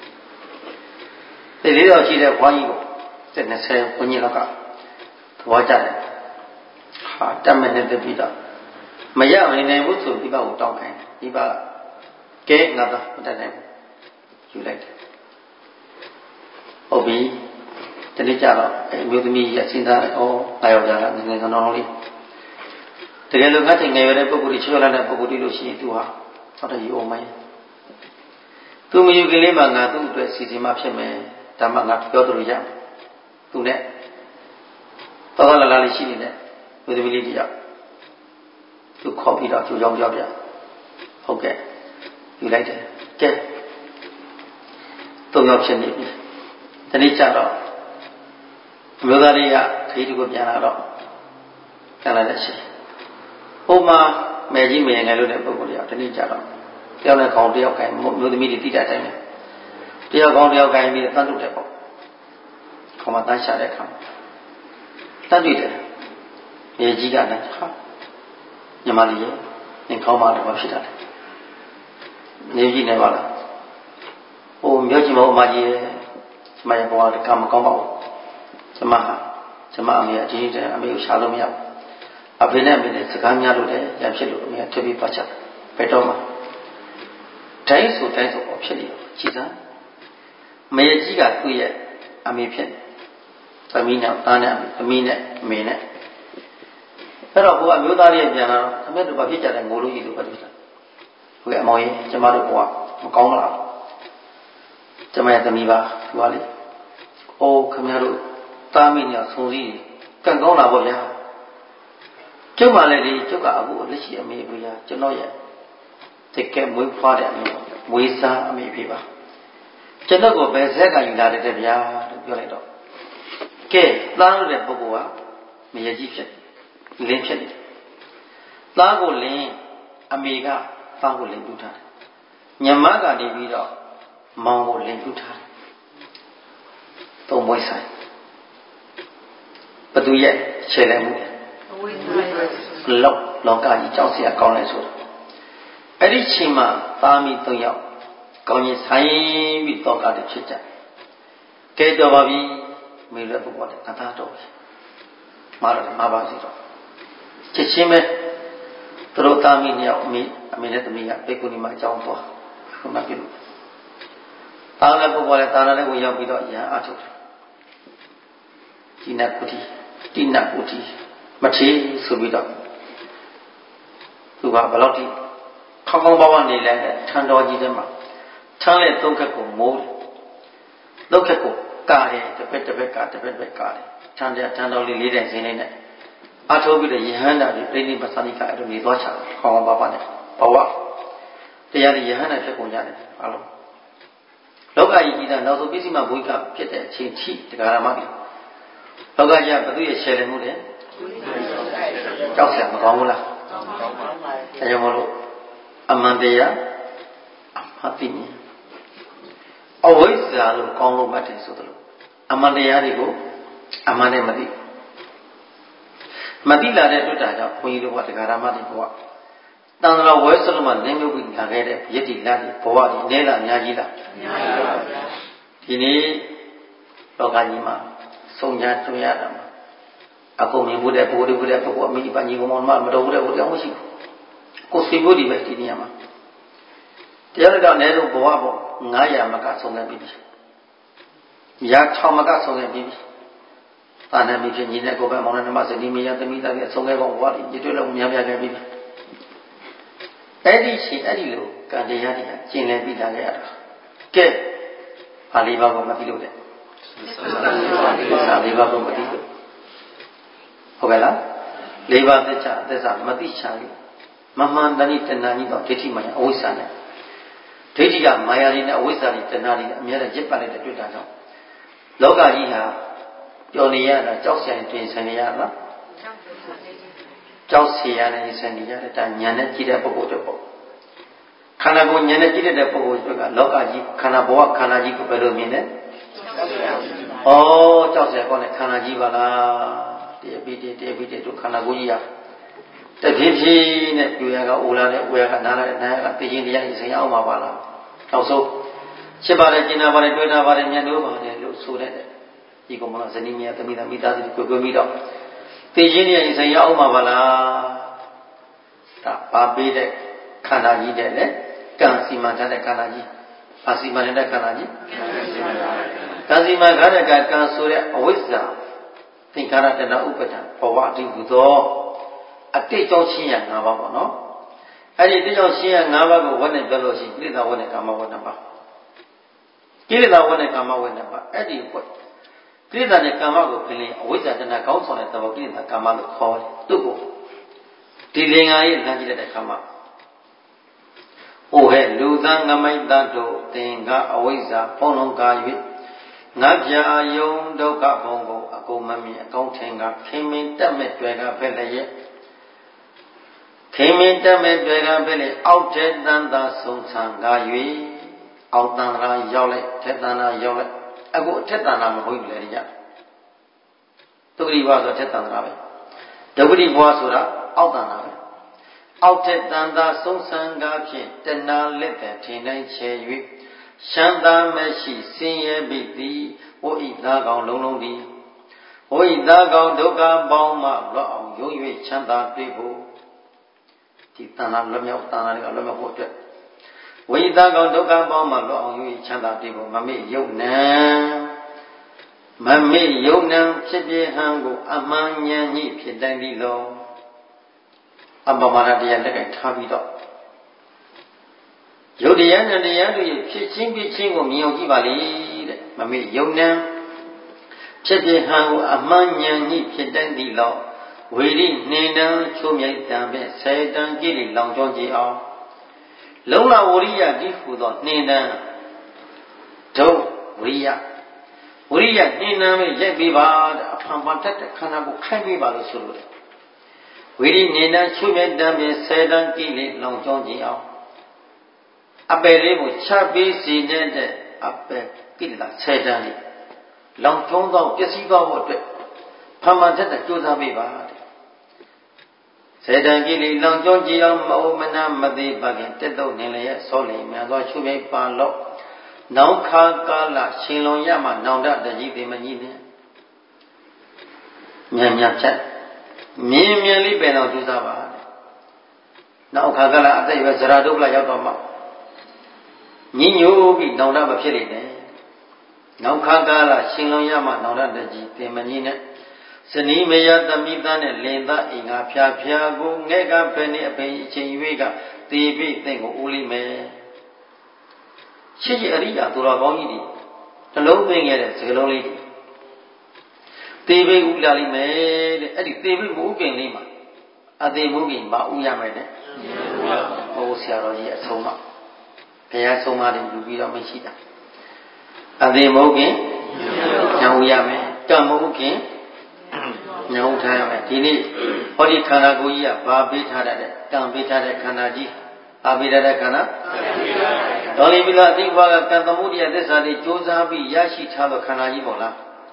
ဒီ40ကျော်ရှိတဲ့ဘွားကြီးကို20ဝန်းကျင်လောက်ကသဘောကျတယ်ဟာတက်မဲ့နေတဲ့ပြီးတော့မရမနေဘူးဆိုဒီဘကိုတောင်းခိုင်းတယ်ဒီဘကဲငါတော့မတက်နိုင်ဘူးယူလိုက်တယ်ဟုတ်ပြီတနေ့ကျတော့အမျိုးသမီးကြီးအစင်းသားဩငါယောက်ျားလားငယ်ငယ်ကောင်းကောင်းလေးတကယ်လို့ငါ့ထင်ငယ်ရတဲ့ပုဂ္ဂိုလ်ကြီးချွတ်လာတဲ့ပုဂ္ဂိုလ်ကြီးလို့ရှိရင်သူဟာဟုတ်တယ်ယူအောင်မယ်သူမယူခင်လေးမှာငါသူ့အတွက်စီစဉ်မှဖြစ်မယ်ဒါမှငါပြောသူလို့ရသူနဲ့တော်တော်လာလေးရှိနေတဲ့ဝိသမီလေးတယောက်သူခေါ်ပြီးတော့သူကြောင်းပြောပြဟုတ်ကဲ့ယူလိုက်တယ်ကဲသုံးယောက်ဖြစ်နေပြီတနေ့ကျတော့အမျိုးသားလေးကခရီးတူကိုပြန်လာတော့ပြန်လာတဲ့အချိန်ဟိုမှာမယ်ကြီးမယ်ငယ်လို့တဲ့ပုဂ္ဂိုလ်တွေကတနေ့ကျတော့တယောက်နဲ့ခေါင်းတယောက်ကိုင်းမျိုးသမီးတွေတိတတ်တိုင်းတယောက်ခေါင်းတယောက်ကိုင်းပြီးတန်းထုတ်တယ်ပေါ့ခေါင်းမှာတန်းရှာတဲ့ခါတတ်တွေ့တယ်မယ်ကြီးကလည်းဟာညီမလေးရဲ့နင်ခေါင်းမှာတော့ဖြစ်တာလေနေကြီးနေပါလားဟိုမြို့ကြီးမဟုတ်အမကြီးရဲ့ကျမရဲ့ဘဝတကမကောင်းပါဘူးကျမအမေအကြီးတဲ့အမေကိုရှာလို့မရဘူးအဖေနဲ့အမေနဲ့စကားများလို့လည်းရဖြစ်လို့အမေကထွက်ပြီးသွားချဘယ်တော့မှတိုင်းဆိုပေါ့ဖြစ်နေတော့ကြည်စမ်းမေကြီးကသူ့ရဲ့အမေဖြစ်သမီးနဲ့သားနဲ့သမီးနဲ့အမေနဲ့အဲ့တော့ဘုရားမျိုးသားလေးပြန်လာတော့ခမက်တို့ဘာဖြစ်ကြတယ်ငိုလို့ကြီးလို့ပဲဖြစ်တာဟုတ်ကဲ့အမောင်ကြီးကျမတို့ဘဝမကောင်းလားကျမရဲ့သမီးပါသူကလေအိုးခမတို့သားမိညာဆုံစည်းကံကောင်းလာပေါ့ဗျာကျုပ်မှလည်းဒီကျုပ်ကအခုလက်ရှိအမေဘုရားကျွန်တော်ရဲ့တကယ်မွေးဖွားတဲ့အမေမွေးစားအမေဖြစ်ပါကျွန်တော်ကိုဘယ်ဆက်ကယူလာတဲ့ဗျာလို့ပြောလိုက်တော့ကဲသားလို့တဲ့ပုဂ္ဂိုလ်ကမရကြီးဖြစ်လင်းဖြစ်တယ်သားကိုလင်းအမေကသားကိုလင်းပြုထားတယ်ညမကနေပြီးတော့မောင်ကိုလင်းပြုထားတယ်သုံးဘွဲ့ဆိုင်ဘသူရဲ့ခြေလဲမှုလောကကြီးကြောက်စရာကောင်းလဲဆိုတာအဲ့ဒီချိန်မှာသားမိ၃ယောက်ကောင်းကြီးဆိုင်ပြီးတော့ကတည်းဖြစ်ကြကဲတော်ပါပြီမိရပုဂ္ဂိုလ်ကသာတော်ပြီမပါစီတော့ချက်ချင်းပဲသူတို့သားမိ၂ယောက်အမေနဲ့သမီးကဘေကုဏီမှာအကြောင်းသွားခုနပြလို့သားလည်းပုဂ္ဂိုလ်လည်းသားလည်းဝင်ရောက်ပြီးတော့ရဟန်းအထုတ်တယ်တိနကုတိမထေဆိုပြီးတော့သူကဘယ်လောက်ထိခေါင်းပါးပါးနေလဲထန်တော်ကြီးထဲမှာထမ်းတဲ့သုံးခက်ကိုမိုးသုံးခက်ကိုကာတယ်တစ်ဖက်ကကာတယ်ထန်တော်လေးလေးတဲ့ဇင်းလေးနဲ့အထုတ်ပြီးတော့ယဟန္တာတွေပြိဋိပသနိကအဲ့လိုနေသွားချတယ်ခေါင်းပါးပါးနဲ့ဘဝတရားတွေယဟန္တာဖြစ်ကုန်ကြတယ်အားလုံးလောကကြီးကြီးတာနောက်ဆုံးပစ္စည်းမဘုရားဖြစ်တဲ့အချိန်ထိတရားဓမ္မတွေလောကကြီးကဘသူရဲ့ရှယ်လည်မှုလဲကြောက်စရာမကောင်းဘူးလားကောင်းပါပါအဲကြောင့်မလို့အမှန်တရားအမှတ်သိမြင်အဝိဇ္ဇာလို့ကောင်းလို့မှတ်တယ်ဆိုသလိုအမှန်တရားတွေကိုအမှန်နဲ့မသိလာတဲ့တွေ့တာကြောင့်ဘုန်းကြီးတို့ကတရားဓမ္မတွေဘဝတန်ត្រာဝဲစလုံးမှာလင်းမြုပ်ပြီးလာခဲ့တဲ့ယတ္တိလာတွေဘဝတွေနဲလားအများကြီးလားအများကြီးပါဗျာဒီနေ့လောကကြီးမှာဆုံးညာတွေ့ရတာမှာအကုန်မြင်ဖို့တဲ့ဘိုးတွေဘုရားပုဂ္ဂိုလ်အမိပညီကောင်မတော်ဘူးတဲ့ဘုရားမရှိဘူးကိုယ်စီဖို့ဒီပဲဒီနေရာမှာတရားတော်နဲ့တော့ဘဝပေါ့900မကဆုံးခဲ့ပြီရာ6မကဆုံးခဲ့ပြီတာနာမိဖြစ်ညီတဲ့ကိုယ်ပဲမောင်နှမစတိမယသမီးသားရဲ့ဆုံးခဲ့ကောင်ဘဝဒီတွေ့လို့များပြခဲ့ပြီအဲ့ဒီချိန်အဲ့ဒီလိုကံတရားတွေကကျင်လည်ပြီးလာခဲ့ရတာကဲပါဠိဘာကိုမသိလို့တဲ့စာလေးပါကိုမသိလို့ဟုတ်ကဲ့လား၄ပါးသစ္စာမသိချာလို့မမှန်တဏိတဏှာကြီးတော့ဒိဋ္ဌိမာယာအဝိဇ္ဇာနဲ့ဒိဋ္ဌိကမာယာတွေနဲ့အဝိဇ္ဇာတွေတဏှာတွေအများနဲ့ရစ်ပတ်လိုက်တဲ့တွေ့တာကြောင့်လောကကြီးဟာပျော်နေရတာကြောက်ဆိုင်တွင်ဆိုင်နေရလားကြောက်เสียနဲ့ဆိုင်နေရတဲ့ဒါညာနဲ့ကြည့်တဲ့ပုဂ္ဂိုလ်တွေပေါ့ခန္ဓာကိုယ်ညာနဲ့ကြည့်တဲ့ပုဂ္ဂိုလ်တွေကလောကကြီးခန္ဓာဘဝခန္ဓာကြီးကိုဘယ်လိုမြင်လဲကြောက်เสียကောနဲ့ခန္ဓာကြီးပါလားတည်ပြီးတို့ခန္ဓာကိုယ်ကြီးဟာတဖြည်းဖြည်းနဲ့ပြွေရကအိုလာတဲ့ဝေရကနားလာတဲ့နားကသိချင်းတရားကြီးဆိုင်အောင်ပါလားနောက်ဆုံးရှင်းပါတယ်ကျင်နာပါတယ်တွေ့နာပါတယ်ဉာဏ်တို့ပါတယ်လို့ဆိုတဲ့ဒီကောင်မဇနီးမြတ်သမီးသားမိသားစုကိုပြီးတော့သိချင်းတရားကြီးဆိုင်အောင်ပါလားဒါပါပေးတဲ့ခန္ဓာကြီးတဲ့လေကံစီမံထားတဲ့ခန္ဓာကြီးပါစီမံတဲ့ခန္ဓာကြီးကံစီမံထားတဲ့ကံဆိုတဲ့အဝိဇ္ဇာသင်္ခါရတဏှာဥပဒံဘဝအတိဟုသောအတိတ်ကြောင့်ရှင်းရ၅ပါးပေါ့နော်အဲ့ဒီအတိတ်ကြောင့်ရှင်းရ၅ပါးကိုဝတ်နဲ့ပြောလို့ရှိရင်ကိလေသာဝတ်နဲ့ကာမဝတ်နှစ်ပါးကိလေသာဝတ်နဲ့ကာမဝတ်နှစ်ပါးအဲ့ဒီဝတ်ကိလေသာနဲ့ကာမကိုပြင်ရင်အဝိဇ္ဇာတဏှာကောင်းဆောင်တဲ့သဘောကိလေသာကာမလို့ခေါ်တယ်သူ့ကိုဒီလင်္ကာရဲ့လမ်းကြည့်တဲ့ကာမဟိုဟဲ့လူသားငမိတ်တတ်တို့သင်္ကအဝိဇ္ဇာဖုံးလုံးကာ၍ငါပြာယုံဒုက္ခဘုံကိုအကုန်မမြင်အကုန်ထင်ကခင်မင်းတက်မဲ့တွေကဖက်လည်းရဲ့ခင်မင်းတက်မဲ့တွေကဖက်လည်းအောက်တဲ့တန်သာဆုံးဆံကား၍အောက်တန်သာရောက်လိုက်ထက်တန်သာရောက်လိုက်အခုအထက်တန်သာမဟုတ်ဘူးလေကြဒုက္ခရိဘဆိုထက်တန်သာပဲဒုက္ခရိဘဆိုတာအောက်တန်သာပဲအောက်တဲ့တန်သာဆုံးဆံကားဖြင့်တဏှာလက်တဲ့ထင်တိုင်းချဲ၍ရှမ်းသာမရှိဆင်းရဲပြီသည်ဝိဣသားကောင်လုံးလုံးသည်ဝိဣသားကောင်ဒုက္ခပေါင်းမှလွတ်အောင်ယုံ၍ချမ်းသာတွေ့ဖို့ဒီတဏှာလွတ်မြောက်တဏှာတွေကလွတ်မြောက်ဖို့အတွက်ဝိဣသားကောင်ဒုက္ခပေါင်းမှလွတ်အောင်ယုံ၍ချမ်းသာတွေ့ဖို့မမေ့ယုံနံဖြစ်ပြဟံကိုအမှန်ဉာဏ်ညှိဖြစ်တိုင်းသည်လောအပ္ပမရတရားလက်ကထားပြီးတော့ယုတ်တရားနဲ့တရားတို့ရဲ့ဖြစ်ချင်းပြချင်းကိုမြင်အောင်ကြည့်ပါလေတဲ့မမေ့ယုံနံဖြစ်ပြဟံကိုအမှန်ဉာဏ်ညှိဖြစ်တိုင်းသည်လောဝေရိနှင်းတံချိုးမြိုက်တံဖြင့်စေတံကြည်လီလောင်ကျွမ်းကြအောင်လုံးလဝရိယဒီဟူသောနှင်းတံဒုဝရိယနှင်းတံပဲရိုက်ပေးပါတဲ့အဖန်ဖန်တတ်တဲ့ခန္ဓာကိုခိုင်းပေးပါလို့ဆိုလို့ဝိရိနှင်းတံချိုးမြိုက်တံဖြင့်စေတံကြည်လီလောင်ကျွမ်းကြအောင်အပယ်လေးကိုချပေးစီတဲ့အပယ်ကိလေသာစေတံလေးလောင်ကျွမ်းသောပျက်စီးသွားဖို့အတွက်ဖန်မှန်တဲ့ကြိုးစားပေးပါတဲ့စေတံကိလေလောင်ကျွမ်းကြအောင်မအိုမနာမသေးပါခင်တက်တော့နေလည်းရဲ့ဆောလင်မြန်သောချုပ်မြိုက်ပါလို့နောင်ခါကာလရှင်လွန်ရမှနောင်တတကြီးသိမကြီးနဲ့မြန်ဖြတ်မြင်လေးပဲတော့ကြိုးစားပါတဲ့နောက်ခါကာလအသက်ရွယ်ဇရာဒုက္ခရောက်တော့မှညညိုးပြီးနောင်တမဖြစ်လိမ့်မယ်နောက်ခါကာလရှင်လွန်ရမှနောင်တတကြီးသိမကြီးနဲ့ဇနီးမယားသမီးသားနဲ့လင်သားအိမ်ငါဖြာကိုငဲ့ကဘယ်နည်းအပင်အချိန်၍ကတေပိသင်ကိုဦးလိမ့်မယ်ရှိအရိယာသူတော်ကောင်းကြီးတွေနှလုံးသွင်းခဲ့တဲ့စကားလုံးလေးတွေတေပိဦးလာလိမ့်မယ်တဲ့အဲ့ဒီတေပိကိုဥပင်လေးမှာအသေးမိုးကြီးမဦးရမယ်တဲ့ဟိုဆရာတော်ကြီးအဆုံးမဘုရားဆုံးမတွေယူပြီးတော့မရှိတာအသေးမိုးကြီးညောင်းရမယ်တံမိုးကြီးညောင်းထားရမယ်ဒီနေ့ဟောဒီခန္ဓာကိုယ်ကြီးကဘာပေးထားတဲ့တံပေးထားတဲ့ခန္ဓာကြီးအာပေးထားတဲ့ခန္ဓာတော်လီပြီလားအတိဘွားကကံသမုဒိယသစ္စာတွေကြိုးစားပြီးရရှိထားသောခန္ဓာကြီးပေါ့လား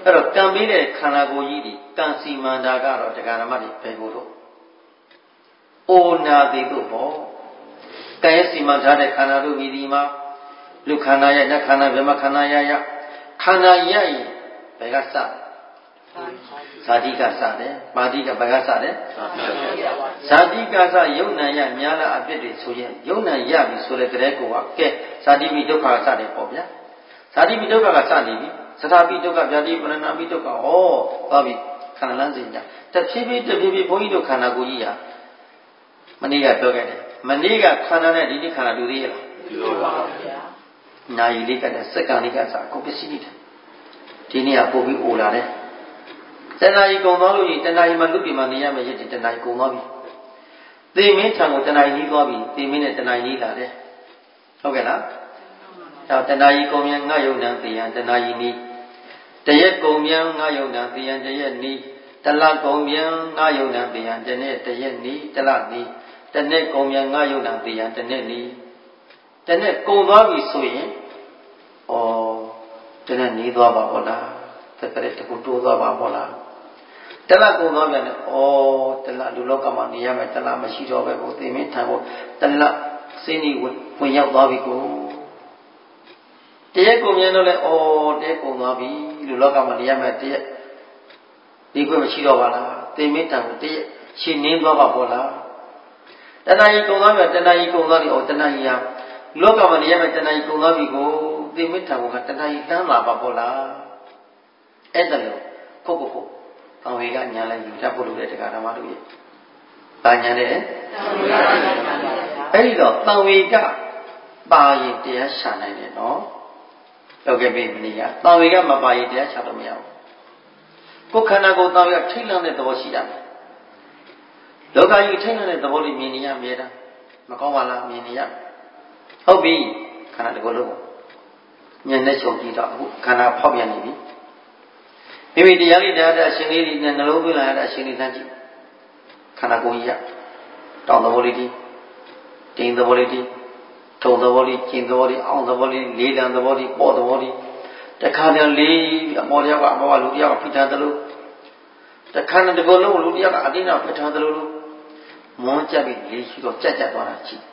အဲ့တော့ကံပြီးတဲ့ခန္ဓာကိုယ်ကြီးဒီကံစီမန္တာကတော့တရားဓမ္မတွေပဲကိုတော့အိုနာတိတို့ပေါ့ကံရဲ့စီမံထားတဲ့ခန္ဓာတို့ဒီမှာလူခန္ဓာရဲ့နတ်ခန္ဓာဗြဟ္မခန္ဓာရခန္ဓာရရင်ဘယ်ကစဇာတိကစတယ်ပါတိကဘယ်ကစတယ်ဇာတိကစယုံနာရများလားအပြစ်တွေဆိုရင်ယုံနာရပြီဆိုတဲ့တည်းကိုကဲဇာတိမိဒုက္ခစတယ်ပေါ့ဗျာဇာတိမိဒုက္ခကစနေပြီသထာပိဒုက္ခဗျာတိပရဏာပိဒုက္ခဩသွားပြီခန္ဓာလမ်းစဉ်ကြတဖြည်းဖြည်းဘုန်းကြီးတို့ခန္ဓာကိုယ်ကြီးဟာမနေ့ကပြောခဲ့တယ်မနေ့ကခန္ဓာနဲ့ဒီနေ့ခန္ဓာတူသေးရဲ့လားတူပါဗျာနာယီလေးကနဲ့စက္ကန့်လေးကစအခုပစ္စည်းနေတယ်ဒီနေ့ကပို့ပြီးအိုလာတယ်တဏှာကြီးကုံသွားလို့ရင်တဏှာကြီးမှလူပြည်မှာနေရမယ်ရည်တဏှာကြီးကုံသွားပြီသေမင်းထံကိုတဏှာကြီးသွားပြီသေမင်းနဲ့တဏှာကြီးလာတယ်ဟုတ်ကဲ့လားဒါတဏှာကြီးကုံမြန်ငါယုံနံသေယံတဏှာကြီးနီးတရက်ကုံမြန်ငါယုံနံသေယံတရက်နီးတလကုံမြန်ငါယုံနံသေယံတနေ့တရက်နီးတလနီးတနေ့ကုံမြန်ငါယုံနံသေယံတနေ့နီးတနေ့ကုံသွားပြီဆိုရင်ဩတနေ့နီးသွားပါဘောလားတကယ်တကူတိုးသွားပါဘောလားတလကုံသွားပြန်တယ်ဩတလလူလောကမှာနေရမယ်တလမရှိတော့ပဲကိုသိမင်းထံကိုတလစိနေဝင်ရောက်သွားပြီကိုတရက်ကုံမြန်တော့လေဩတရက်ကုံသွားပြီလူလောကမှာနေရမယ်တရက်ဒီခွင့်မရှိတော့ပါလားသိမင်းထံကိုတရက်ရှင်နင်းသွားပါဘောလားတဏှာကြီးကုံသွားပြီတဏှာကြီးကုံသွားပြီဩတဏှာကြီးဟာလောကမှာနေရမယ်တဏှာကြီးကုံသွားပြီကိုသိမင်းထံကတဏှာကြီးတန်းလာပါဘောလားအဲ့ဒါလို့ခုတ်သံဝေကညာလိုက်ယူတတ်ဖို့လိုတဲ့တရားဓမ္မတို့ရဲ့။ဘာညာလဲ။အဲ့ဒီတော့သံဝေကပါရင်တရားရှာနိုင်တယ်နော်။ဟုတ်ကဲ့ပြီမင်းကသံဝေကမပါရင်တရားရှာတော့မရဘူး။ကိုယ်ခန္ဓာကိုယ်သံဝေကထိတ်လန့်တဲ့သဘောရှိရမယ်။လောကကြီးထိတ်လန့်တဲ့သဘောလေးမြင်နေရမြဲတာမကောင်းပါလားမြင်နေရ။ဟုတ်ပြီခန္ဓာတစ်ခုလုံးဉာဏ်နဲ့ချုပ်ကြည့်တော့အခုခန္ဓာဖောက်ပြန်နေပြီ။မိမိတရားလေးတရားတဲ့အရှင်လေးတွေနဲ့နှလုံးသွင်းလာရတဲ့အရှင်လေးတန်းကြည့်ခန္ဓာကိုယ်ကြီးရတောင်းသဘောလေးဒီတင်းသဘောလေးဒီထုံသဘောလေးကျင်သဘောလေးအောင်းသဘောလေးလေးလံသဘောလေးပေါ့သဘောလေးတခါတည်းလေးအပေါ်တစ်ယောက်ကအပေါ်ကလူတစ်ယောက်ဖိထားသလိုတခါနဲ့ဒီလိုလုံးလူတစ်ယောက်ကအတင်းတော့ဖိထားသလိုမွန်းကြပြီးလေးရှိတော့ကြက်သွားတာကြည့်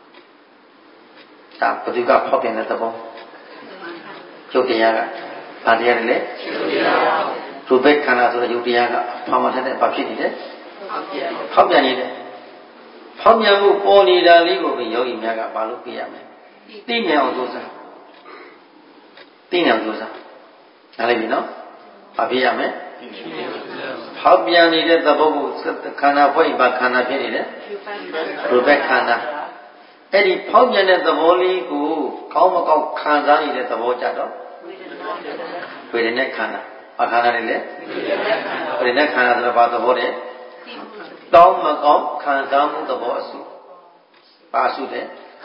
ဒါဘုသူကဖောက်ပြန်တဲ့သဘောကျုပ်တရားကဘာတရားလဲရူပခန္ဓာဆိုတဲ့ယုတ်တရားကဖောင်းမထတဲ့ဘာဖြစ်နေလဲဖောက်ပြန်နေတယ်ဖောက်ပြန်မှုပေါ်နေတာလေးကိုပဲယောဂီများကဘာလို့ပြရမလဲသိမြင်အောင်ကြိုးစားသိမြင်အောင်ကြိုးစားနားလည်ပြီနော်ဘာပြရမလဲဖောက်ပြန်နေတဲ့သဘောကိုခန္ဓာဖွဲ့ဘာခန္ဓာဖြစ်နေလဲရူပခန္ဓာအဲ့ဒီဖောက်ပြန်တဲ့သဘောလေးကိုကောင်းမကောင်းခံစားနေတဲ့သဘောကြတော့ဝေဒနာခန္ဓာဘာခန္ဓာလဲလေဝေဒနာခန္ဓာဆိုတာဘာသဘောလဲတောင်းမကောင်းခံစားမှုသဘောအစုဘာအစုလဲ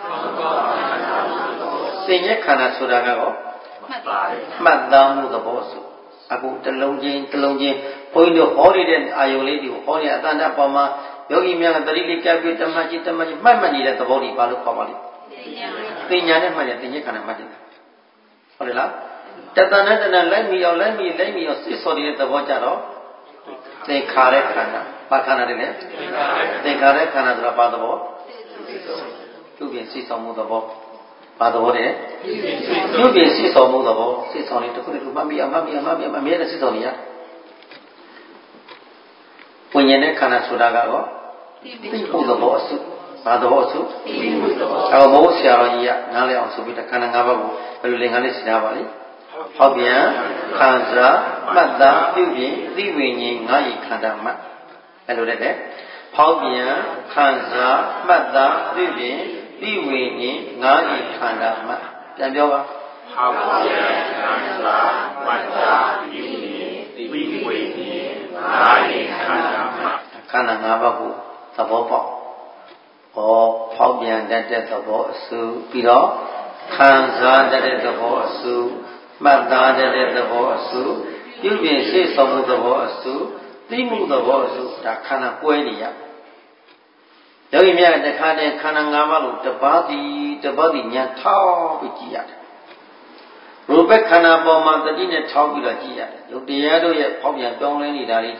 စင်ရဲ့ခန္ဓာဆိုတာကတော့မှတ်သားမှုသဘောအစုအခုတလုံးချင်းဘုန်းကြီးတို့ဟောရတဲ့အာယုံလေးတွေကိုဟောနေအတန်တပေါ်မှာယောဂီများကတတိလေးကပ်ပြီးတမတ်ကြီးမှတ်နေတဲ့သဘောတွေဘာလို့ခေါ်ပါလဲသိညာနဲ့မှတ်ရင်သိဉ္ဇခန္ဓာမှတ်တယ်ဟုတ်တယ်လားတဏှာနဲ့တဏှာလိုက်မိအောင်စစ်စော်နေတဲ့သဘောကြတော့သင်္ခါရခန္ဓာဘာခန္ဓာတွေလဲသင်္ခါရခန္ဓာဆိုတာဘာသဘောသူပြင်စစ်ဆောင်မှုသဘောဘာသဘောလဲသူပြင်စစ်ဆောင်မှုသဘောစစ်ဆောင်နေတစ်ခုတစ်ခုမှတ်မိအောင်အမြဲတမ်းစစ်ဆောင်နေရဝိညာဉ်နဲ့ခန္ဓာဆိုတာကတော့သိဖို့သဘောအစုဘာသဘောအစုအော်မိုးဆရာတော်ကြီးကနားလည်အောင်ဆိုပြီးခန္ဓာ၅ပါးကိုဘယ်လိုလင်္ကာနဲ့ရှင်းထားပါလိမ့်ဟောပြန်ခံစားမှတ်သားပြုပြင်သိဝိညာဉ်ငါးဤခန္ဓာမှအဲ့လိုတဲ့ဟောပြန်ခံစားမှတ်သားပြုပြင်သိဝိညာဉ်ငါးဤခန္ဓာမှပြန်ပြောပါဟောပြန်ခံစားမှတ်သားပြုပြင်သိဝိညာဉ်ငါးဤခန္ဓာမှခန္ဓာ၅ပါးကိုသဘောပေါက်ဖောက်ပြန်တတ်တဲ့သဘောအစုပြီးတော့ခံစားတတ်တဲ့သဘောအစုမှတ်သားတတ်တဲ့သဘောအစုပြုပြင်ရှေ့ဆောင်မှုသဘောအစုသိမှုသဘောအစုဒါခန္ဓာကွဲနေရယောဂီများတခါတည်းခန္ဓာ၅ပါးလို့တပါးစီညာထောက်ပြီးကြည့်ရတယ်ရူပခန္ဓာပေါ်မှာတတိနဲ့ထောက်ပြီးတော့ကြည့်ရတယ်ယုတ်တရားတို့ရဲ့ဖောက်ပြန်ပြောင်းလဲနေတာလေး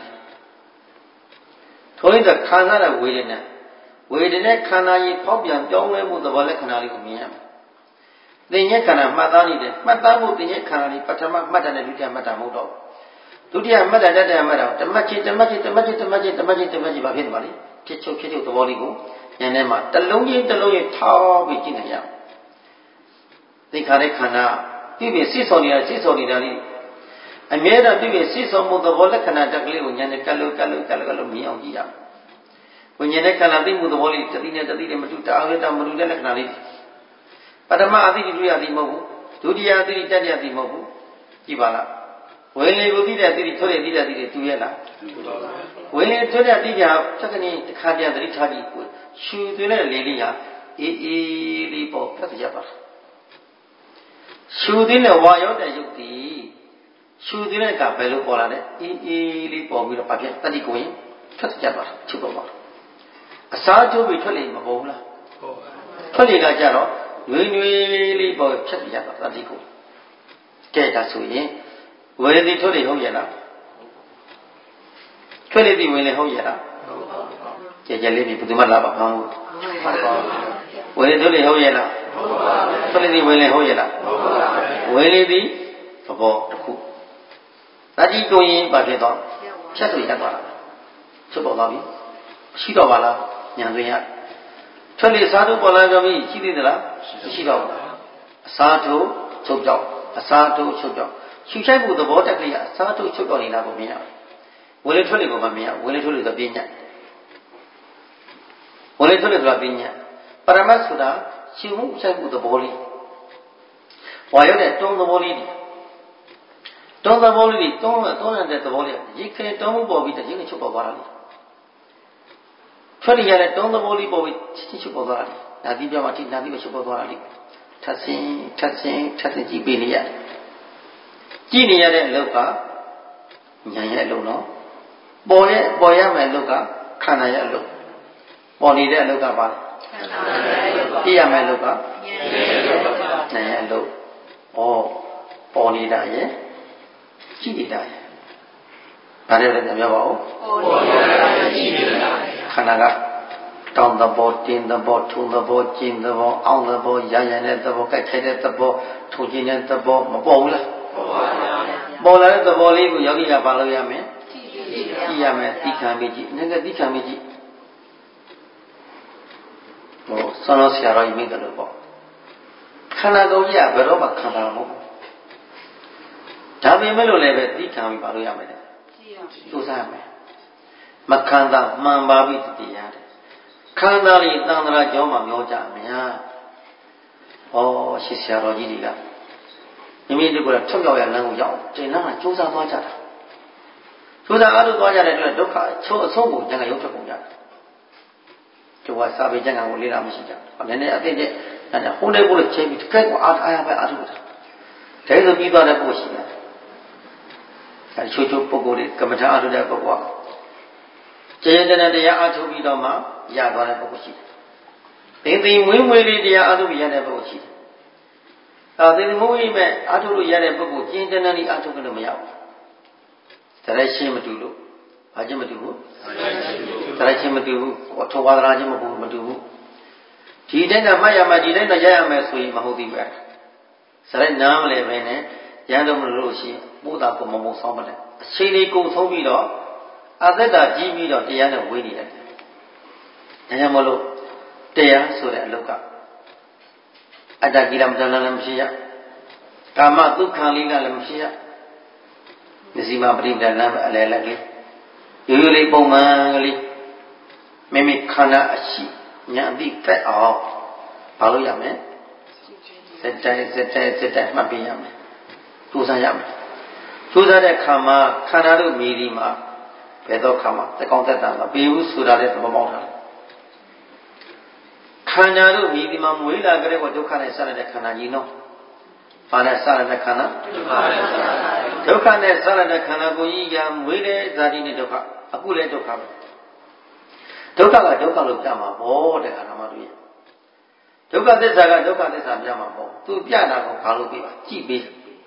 ထို့တဲ့ခန္ဓာရဲ့ဝေဒနာခန္ဓာကြီးဖောက်ပြန်ပြောင်းလဲမှုသဘောလက္ခဏာလေးကိုမြင်ရမယ်သင်္ညေခန္ဓာမှတ်သားနေတယ်မှတ်သားမှုသင်္ညေခန္ဓာလေးပထမမှတ်တာနဲ့ဒုတိယမှတ်တာမဟုတ်တော့ဒုတိယမှတ်တာတတိယမှတ်တာဓမ္မချင်းဘာဖြစ်နေပါလဲဖြစ်ချုပ်သဘောလေးကိုဉာဏ်ထဲမှာတလုံးချင်းထောက်ပြီးကြည့်နေရအောင်သိခါတဲ့ခန္ဓာပြည့်ပြည့်စိတ်ဆောင်နေတာလေးအမြဲတမ်းပြည့်ပြည့်စိတ်ဆောင်မှုသဘောလက္ခဏာတက်ကလေးကိုဉာဏ်နဲ့ကပ်လို့မြင်အောင်ကြည့်ရဝိညာဉ်နဲ့ခန္ဓာသိမှုသဘောလေးတတိနဲ့မတူတအားရတမတူတဲ့လက္ခဏာလေးပထမအသိဒုတိယအသိမဟုတ်ဘူးဒုတိယအသိတတိယအသိမဟုတ်ဘူးကြည့်ပါလားဝေလေကိုသိတဲ့အသိထွက်တဲ့သိတဲ့အသိတူရဲ့လားဝေလေထွက်တဲ့အသိကစက္ကနီတစ်ခါတည်းသတိထားပြီးရှူသွင်းတဲ့လေလေးဟာအေးလေးပေါ်ဖက်ကြပါရှူသွင်းတဲ့ဝါရောတဲ့ယုတ်တိရှူသွင်းတဲ့ကဘယ်လိုပေါ်လာလဲအေးလေးပေါ်ပြီးတော့ဘာဖြစ်တတိကိုရင်ဖက်ကြပါချုပ်ပေါ်ပါအစားကျိုးပြီးထွက်လေမပေါ်ဘူးလားထွက်လေကကြတော့နွေလေးပေါ်ဖြတ်ရတာတတိကိုကဲဒါဆိုရင်ဝေဒီထွက်လေဟုတ်ရဲ့လားထွက်လေဒီဝင်လေဟုတ်ရဲ့လားကြဲလေးပြီးဘယ်သူမှလာပါမဟုတ်ဝေဒီထွက်လေဟုတ်ရဲ့လားထွက်လေဒီဝင်လေဟုတ်ရဲ့လားဝေလေဒီသဘောတစ်ခုတတိကိုရင်ဘာဖြစ်တော့ဖြတ်ဆိုရသွားတာချုပ်ပေါ်သွားပြီရှိတော့ပါလားညာသွင်းရထွက်လေစားထုတ်ပေါ်လာကြပြီရှိသေးသလားမရှိတော့ဘူးအစားထုတ်ချုပ်ကြောက်ရှုရှိုက်မှုသဘောတက်ကလေးအစားထုတ်ချုပ်ကြောက်နေတာကိုမြင်ရတယ်ဝေလေထွက်လေကိုမမြင်ရဝေလေထွက်လေဆိုပြညာဝေလေထွက်လေဆိုတာပြညာပရမတ်ဆိုတာရှုမှုရှိုက်မှုသဘောလေးဝါရောက်တဲ့တွန်းသဘောလေးတွန်းတဲ့သဘောလေးရိခဲတွန်းမှုပေါ်ပြီးတခြင်းချုပ်ပေါ်သွားတာလေထွက်ရတဲ့တုံးသဘောလေးပေါ်ပြီးချင်းချုပ်ပေါ်သွားတာ။ဒါဒီပြမှာထိနာပြီးချုပ်ပေါ်သွားတာလေ။ထပ်ဆင်းကြည့်ပေးနေရတယ်။ကြည့်နေရတဲ့အလောက်ကဉာဏ်ရဲ့အလုပ်နော်။ပေါ်ရမယ်အလောက်ကခန္ဓာရဲ့အလုပ်။ပေါ်နေတဲ့အလောက်ကပါလေ။ကြည့်ရမယ်အလောက်ကဉာဏ်ရဲ့အလုပ်။ပေါ်နေတာရဲ့ကြည့်နေတာရဲ့။ဒါလည်းလည်းပြောပါဦး။ပေါ်နေတာကြည့်နေတာခန္ဓာကတောင်းသဘောတင်းသဘောထုံသဘောကျင်းသဘောအောင်းသဘောရရတဲ့သဘောကြိုက်တဲ့သဘောထုံကျင်းတဲ့သဘောမပေါ်ဘူးလားပေါ်လာတဲ့သဘောလေးကိုယောဂီကပါလို့ရမယ်ကြည့်ရမယ်သိခံပြီးကြည့်ငါကသိခံပြီးကြည့်ဆောင်းလို့ဆရာတော်ကြီးမိတယ်လို့ပေါ့ခန္ဓာကိုယ်ကြီးကဘယ်တော့မှခန္ဓာမဟုတ်ဘူးဒါပေမဲ့လို့လည်းပဲသိခံပြီးပါလို့ရမယ်ကြိုးစားရမယ်မခန္ဓာမှန်ပါပြီတရားတဲ့ခန္ဓာလေးတန်ត្រာကြောမှာမျောကြများရှစ်ဆရာတော်ကြီးတွေကမိမိတို့ကထွက်ရောက်ရလမ်းကိုရောက်ကျင်လမ်းကကြိုးစားသွားကြတာကြိုးစားအားထုတ်သွားကြတဲ့အတွက်ဒုက္ခအဆုံးကိုကျန်ကရုပ်ထွက်ကုန်ကြတယ်ကျိုးကစာပေကျန်ကကိုလေ့လာမရှိကြဘူးနည်းနည်းအသိတဲ့ဟိုးနေဖို့လို့ချိန်ပြီးတစ်ခါကအားရပဲအားထုတ်တာဒါဆိုပြီးသွားတဲ့ပုဂ္ဂိုလ်ရှိတယ်ချိုးပုဂ္ဂိုလ်တွေကမ္မထာအားထုတ်တဲ့ပုဂ္ဂိုလ်ကကျေတနာတရားအထုတ်ပြီးတော့မှရသွားတဲ့ပုဂ္ဂိုလ်ရှိတယ်။သိမွေးလေးတရားအထုတ်ပြီးရတဲ့ပုဂ္ဂိုလ်ရှိတယ်။သိမွေးမဲ့အထုတ်လို့ရတဲ့ပုဂ္ဂိုလ်ကျေတနာလေးအထုတ်လို့မရဘူး။တရရှင်းမတူလို့ဘာချင်းမတူဘူး။တရရှင်းမတူဘူး။အထောဝါဒရာချင်းမတူဘူး။ဒီတိုင်းကမှတ်ရမှဒီတိုင်းတော့ရရမယ်ဆိုရင်မဟုတ်သေးဘူး။စရိုက်နားမလဲပဲနဲ့ရန်တော့မလို့ရှိရင်ပို့တာကိုမမုံဆောင်မလဲ။အချိန်လေးကုန်ဆုံးပြီးတော့အသက်တာကြီးပြီးတော့တရားနဲ့ဝေးနေတယ်။ဒါကြောင့်မလို့တရားဆိုတဲ့အလုပ်ကအတ္တကိလမတဏလည်းမရှိရ။ကာမဒုက္ခလေးကလည်းမရှိရ။မျက်စိမှာပရိပဒနာပဲအလယ်လက်ကလေးရိုးရိုးလေးပုံမှန်ကလေးမိမိခန္ဓာအရှိဉာဏ်အသိဖက်အောင်ဘာလို့ရမလဲ။စက်တိုင်းမှတ်ပြရမယ်။ကြိုးစားရမယ်။ကြိုးစားတဲ့ခါမှာခန္ဓာတို့မြည်ဒီမှာဘယ်တော့ခါမှတကောင်းသက်တာမပေးဘူးဆိုတာလည်းသဘောပေါက်တာခန္ဓာတို့မြည်ဒီမှာမွေးလာကြတဲ့ဒုက္ခနဲ့ဆက်တဲ့ခန္ဓာကြီးနော်ဘာနဲ့ဆက်တဲ့ခန္ဓာဒုက္ခနဲ့ဆက်တဲ့ခန္ဓာကိုကြီးကမွေးတဲ့ဇာတိနဲ့ဒုက္ခအခုလည်းဒုက္ခပဲဒုက္ခကဒုက္ခလို့ပြမှာပေါ့တဲ့ခန္ဓာမှတွေ့ဒုက္ခသစ္စာကဒုက္ခသစ္စာပြမှာပေါ့သူပြတာကိုဘာလို့ပြပါကြည့်ပေး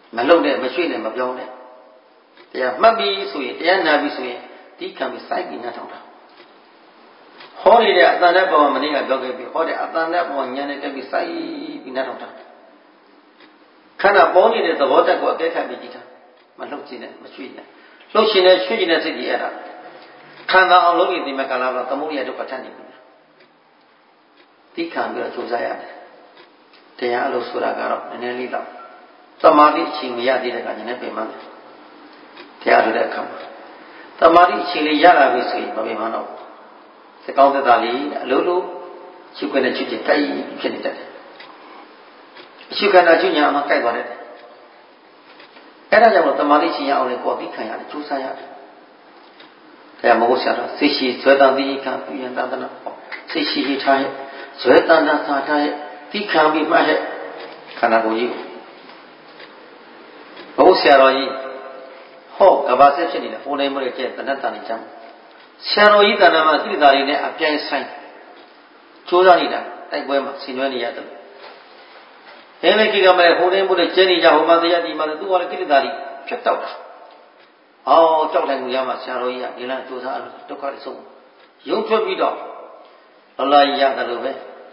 မလုံနဲ့မရွှေ့နဲ့မပြောင်းနဲ့တရားမှတ်ပြီးဆိုရင်တရားနာပြီးဆိုရင်ဒီခံပြီးစိုက်ပြီးနားထောင်တာဟောနေတဲ့အတန်တဲ့ပုံမှာမနေ့ကပြောခဲ့ပြီးဟောတဲ့အတန်တဲ့ပုံညံနေတက်ပြီးစိုက်ပြီးနားထောင်တာခန္ဓာပေါ်နေတဲ့သဘောတက်ကိုအကဲခတ်ပြီးကြည့်တာမလှုပ်ခြင်းနဲ့မရွှေ့နဲ့လှုပ်ရှင်နဲ့ရွှေ့ခြင်းနဲ့စိတ်ကြီးအဲ့ဒါခန္ဓာအောင်လုပ်ရင်ဒီမှာကာလတော့သမုဒိယဒုက္ခထပ်နေပြီဒီခံပြီးတော့ကြိုးစားရတယ်တရားအလို့ဆိုတာကတော့နည်းနည်းလေးတော့သမာဓိအချိန်မရသေးတဲ့ကညနေပြင်မှန်းတယ်တရားဆိုတဲ့အခါမှာသမာဓိအချိန်လေးရလာပြီဆိုရင်မပြင်မှန်းတော့စကောင်းသက်သာလေးအလိုလိုရှုခွင့်နဲ့ချွတ်ချကြိုက်ဖြစ်နေတတ်တယ်အရှုခန္ဓာချွညာမှာကြိုက်သွားတယ်အဲ့ဒါကြောင့်သမာဓိရှင်ရအောင်လေကိုယ်သိခံရတယ်ကြိုးစားရတယ်တရားမဟုတ်ဆရာတော်သိရှိဇွဲတန်သိခံပြရင်တန်တနာသိရှိထားရဲ့ဇွဲတန်တန်သာထားရဲ့သိခံပြီးမှတ်ရဲ့ခန္ဓာကိုယ်ကြီးဘုဆရာတော်ကြီးဟောကဘာဆက်ဖြစ်နေတယ်ဖုန်းတိုင်းမလို့ကျဲတဏ္ဍတန်နေကြမှာဆရာတော်ကြီးတဏ္ဍမှာကိလေသာတွေနဲ့အပြိုင်ဆိုင်ကြိုးစားနေတာတိုက်ပွဲမှာဆင်နွှဲနေရတယ်အဲမဲ့ကိကမဲ့ဟိုတိုင်းမလို့ကျဲနေကြဟိုမှာတရားဒီမှာသူကလည်းကိလေသာတွေဖြတ်တော့တာဟောကြောက်တယ်ကူရမှာဆရာတော်ကြီးကဒီလမ်းကြိုးစားလို့ဒုက္ခတွေဆုံးရုံထွက်ပြီးတော့လလာရတယ်လို့ပဲ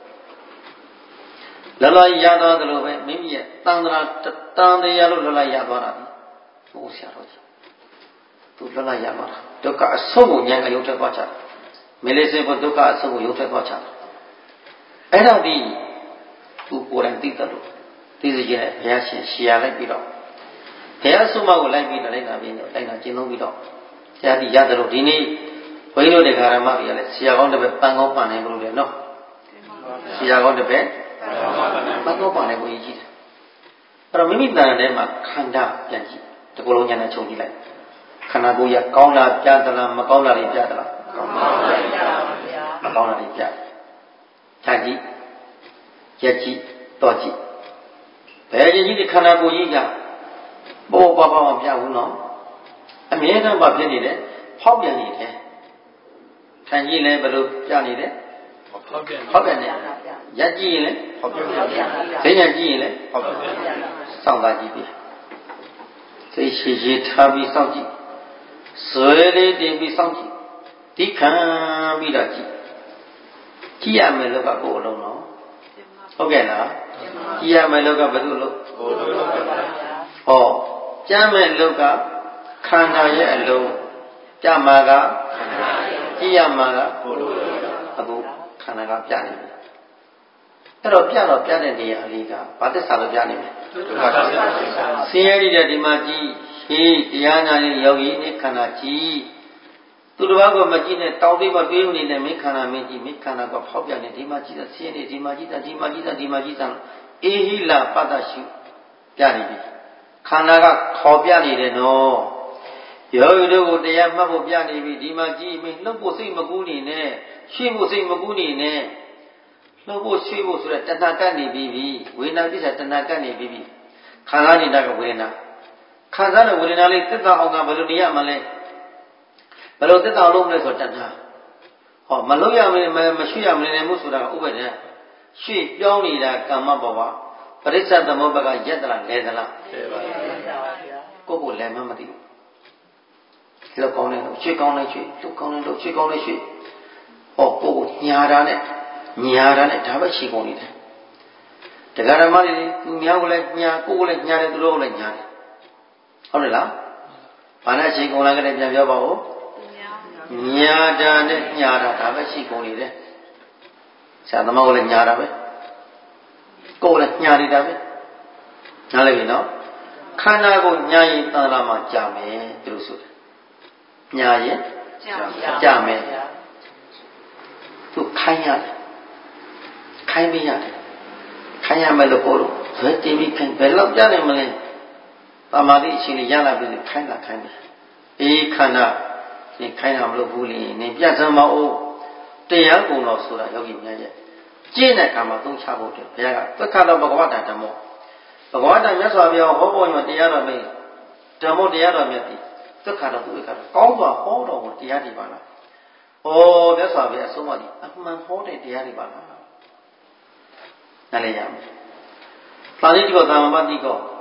လလာရသွားတယ်လို့ပဲမိမိရဲ့တန်တရားလို့လလာရသွားတာဘုဆရာတော်ကြီးသူလလာရသွားတာဒုက္ခအဆုံးကိုဉာဏ်ကရုပ်ထွက်သွားချတယ်မလေးစေဖို့ဒုက္ခအဆုံးကိုရုပ်ထွက်သွားချတယ်အဲ့တော့ဒီသူကိုယ်တိုင်သိတယ်လို့သိစေခြင်းနဲ့ဘုရားရှင်ရှေ့ရလိုက်ပြီးတော့ဘုရားဆုမကိုလိုက်ပြီးတော့လိုက်တာပြီးတော့လိုက်တာကျင့်သုံးပြီးတော့တရားတိရတယ်လို့ဒီနေ့ဘုန်းကြီးတို့တရားဓမ္မတွေကလည်းဆရာကောင်းတစ်ပည့်ပန်းကောင်းပန်းနိုင်လို့လေနော်ဆရာကောင်းတစ်ပည့်ပန်းကောင်းပန်းနိုင်ကိုရည်ကြီးတယ်အဲ့တော့မိမိတဏ္ဍာထဲမှာခန္ဓာပြန်ကြည့်တကူလုံးဉာဏ်နဲ့ချုပ်ကြည့်လိုက်ခန္ဓာကိုယ်ရကောင်းလားပြသလားမကောင်းလားတွေပြသလားကောင်းပါဗျာမကောင်းတာတွေပြခြားကြည့်ရက်ကြည့်တော့ကြည့်ဘယ်ကြီးဒီခန္ဓာကိုယ်ကြီးကပေါ်ပါပါမပြဘူးနော်အမြဲတမ်းပါဖြစ်နေတယ်ဖောက်ပြန်နေတယ်ခံကြည့်လဲဘယ်လိုပြနေတယ်ဖောက်ပြန်နေရက်ကြည့်ရင်လဲဖောက်ပြန်နေဈဉ္ညာကြည့်ရင်လဲဖောက်ပြန်နေစောင့်ပါကြည့်ပြီစိတ်ရှိရှိထားပြီးစောင့်ကြည့်ဇွဲလေးတင်ပြီးစောင့်ကြည့်ဒီခံပြီးတော့ကြည့်ကြည့်ရမယ်လို့ကကိုယ်အလုံးနော်ဟုတ်ကဲ့လားကြည့်ရမယ်လို့ကဘယ်လိုလို့ကိုယ်လုံးပါဗျာဟောကြမ်းမဲ့လို့ကခန္ဓာရဲ့အလုံးကြမှာကကြည့်ရမှာကကိုယ်လုံးအခုခန္ဓာကပြနေပြီအဲ့တော့ပြတဲ့နေရာအလေးကဘာသစ္စာလို့ပြနေလဲဆင်းရဲတဲ့ဒီမှာကြည့်ဟေးတရားနာရင်ယောဂီနေခန္ဓာကြည့်သူတစ်ပါးကမကြည့်နဲ့တောင်းသေးမတွေးမနေနဲ့မင်းခန္ဓာမင်းကြည့်မင်းခန္ဓာကဖောက်ပြန်နေဒီမှာကြည့်တာဆင်းရဲဒီမှာကြည့်တာဒီမှာကြည့်တာဒီမှာကြည့်တာအေဟိလာပတ္တရှုပြနေပြီခန္ဓာကခေါ်ပြနေတယ်နော်ယောဂီတို့ကိုတရားမှတ်ဖို့ပြနေပြီဒီမှာကြည့်မင်းလှုပ်ဖို့စိတ်မကူးနေနဲ့ရှင်းဖို့စိတ်မကူးနေနဲ့လှုပ်ဖို့ရှင်းဖို့ဆိုတဲ့တဏှာကပ်နေပြီဝေဒနာပြစ္ဆာတဏှာကပ်နေပြီခံစားနေတာကဝေဒနာခံစားတဲ့ဝေဒနာလေးသက်သာအောင်ကဘယ်လိုနေရမလဲဘယ်လိုသက်သာလို့မလဲဆိုတဏှာဟောမလို့ရမလဲမရှိရမလဲနဲ့မှုဆိုတာကဥပ္ပဒေရှေ့ပြောင်းနေတာကာမဘဝပရိစ္ဆသမုပ္ပါကရက်တလားလဲသလားလဲပါဘူးကိုယ်လည်းမသိဘူးလောက်ကောင်းတယ်လို့ရှေ့ကောင်းလိုက်ရှေ့လုတ်ကောင်းတယ်လို့ရှေ့ကောင်းလိုက်ရှေ့ဟောကိုယ်ညာတာနဲ့ဒါပဲရှေ့ကောင်းနေတယ်တရားဓမ္မတွေသူများကိုလည်းညာကိုယ်ကိုလည်းညာတယ်သူတို့ကိုလည်းညာတယ်ဟုတ်တယ်လားဘာနဲ့ရှေ့ကောင်းလိုက်ကြတယ်ပြန်ပြောပါဦးညာတာနဲ့ညာတာဒါပဲရှေ့ကောင်းနေတယ်ဆရာသမားကိုလည်းညာတာပဲကိုယ်လည်းညာနေတာပဲနားလည်ပြီနော်ခန္ဓာကိုညာရင်သံဃာမှာကြာမယ်သူတို့ဆိုတယ်ညာရင်ကြာမယ်သူခိုင်းရတယ်ခိုင်းမရတယ်ခိုင်းရမယ်လို့ကိုယ်တို့ဇွဲတင်ပြီးခိုင်းဘယ်လောက်ကြာနိုင်မလဲသမာဓိအချိန်လေးရလာပြီခိုင်းတာခိုင်းတယ်အေးခန္ဓာနေခိုင်းတာမလို့ဘူးလေနေပြတ်စမ်းမအောင်တရားကုန်တော့ဆိုတာယောဂီများရဲ့ကျင့်တဲ့အခါမှာသုံးချဖို့တယ်ဘုရားကသက္ခတော်ဘဂဝတ္တဓမ္မောဘဂဝတ္တမြတ်စွာဘုရားဟောပေါ်ညတရားတော်မင်းဓမ္မောတရားတော်မြတ်သည်သက္ခတော်သူ့ကတော့ကောင်းစွာဟောတော်မူတရားတွေပါလားဩမြတ်စွာဘုရားအဆုံးအမသည်အမှန်ဟောတဲ့တရားတွေပါလားနားလည်ရမယ်ပါဠိတိကောသာမပတိကော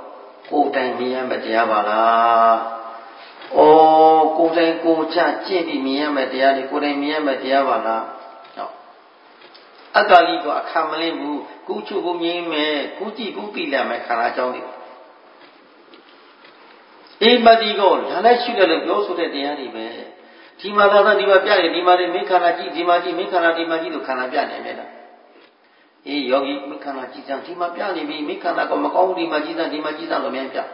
ကိုယ်တိုင်မြင်ရမယ့်တရားပါလား။အော်ကိုယ်တိုင်ကိုယ်ချကျင့်ပြီးမြင်ရမယ့်တရားတွေကိုယ်တိုင်မြင်ရမယ့်တရားပါလား။နော်အတ္တလိကအခါမလင်းဘူးကုချုပ်ကိုမြင်မယ်ကုကြည့်ကုသိလာမယ်ခန္ဓာအကြောင်းတွေအိပတိကိုဒါလည်းရှိတယ်လို့ပြောဆိုတဲ့တရားတွေပဲဒီမှာသာဒီမှာပြတယ်ဒီမှာမင်းခန္ဓာကြည့်ဒီမှာကြည့်မင်းခန္ဓာဒီမှာကြည့်လို့ခန္ဓာပြနေမယ်လားအေးယောဂီမင်းခန္ဓာကြည့်စမ်းဒီမှာပြနေပြီမင်းခန္ဓာကမကောင်းဘူးဒီမှာကြည့်စမ်းဒီမှာကြည့်စမ်းလို့မြန်ပြ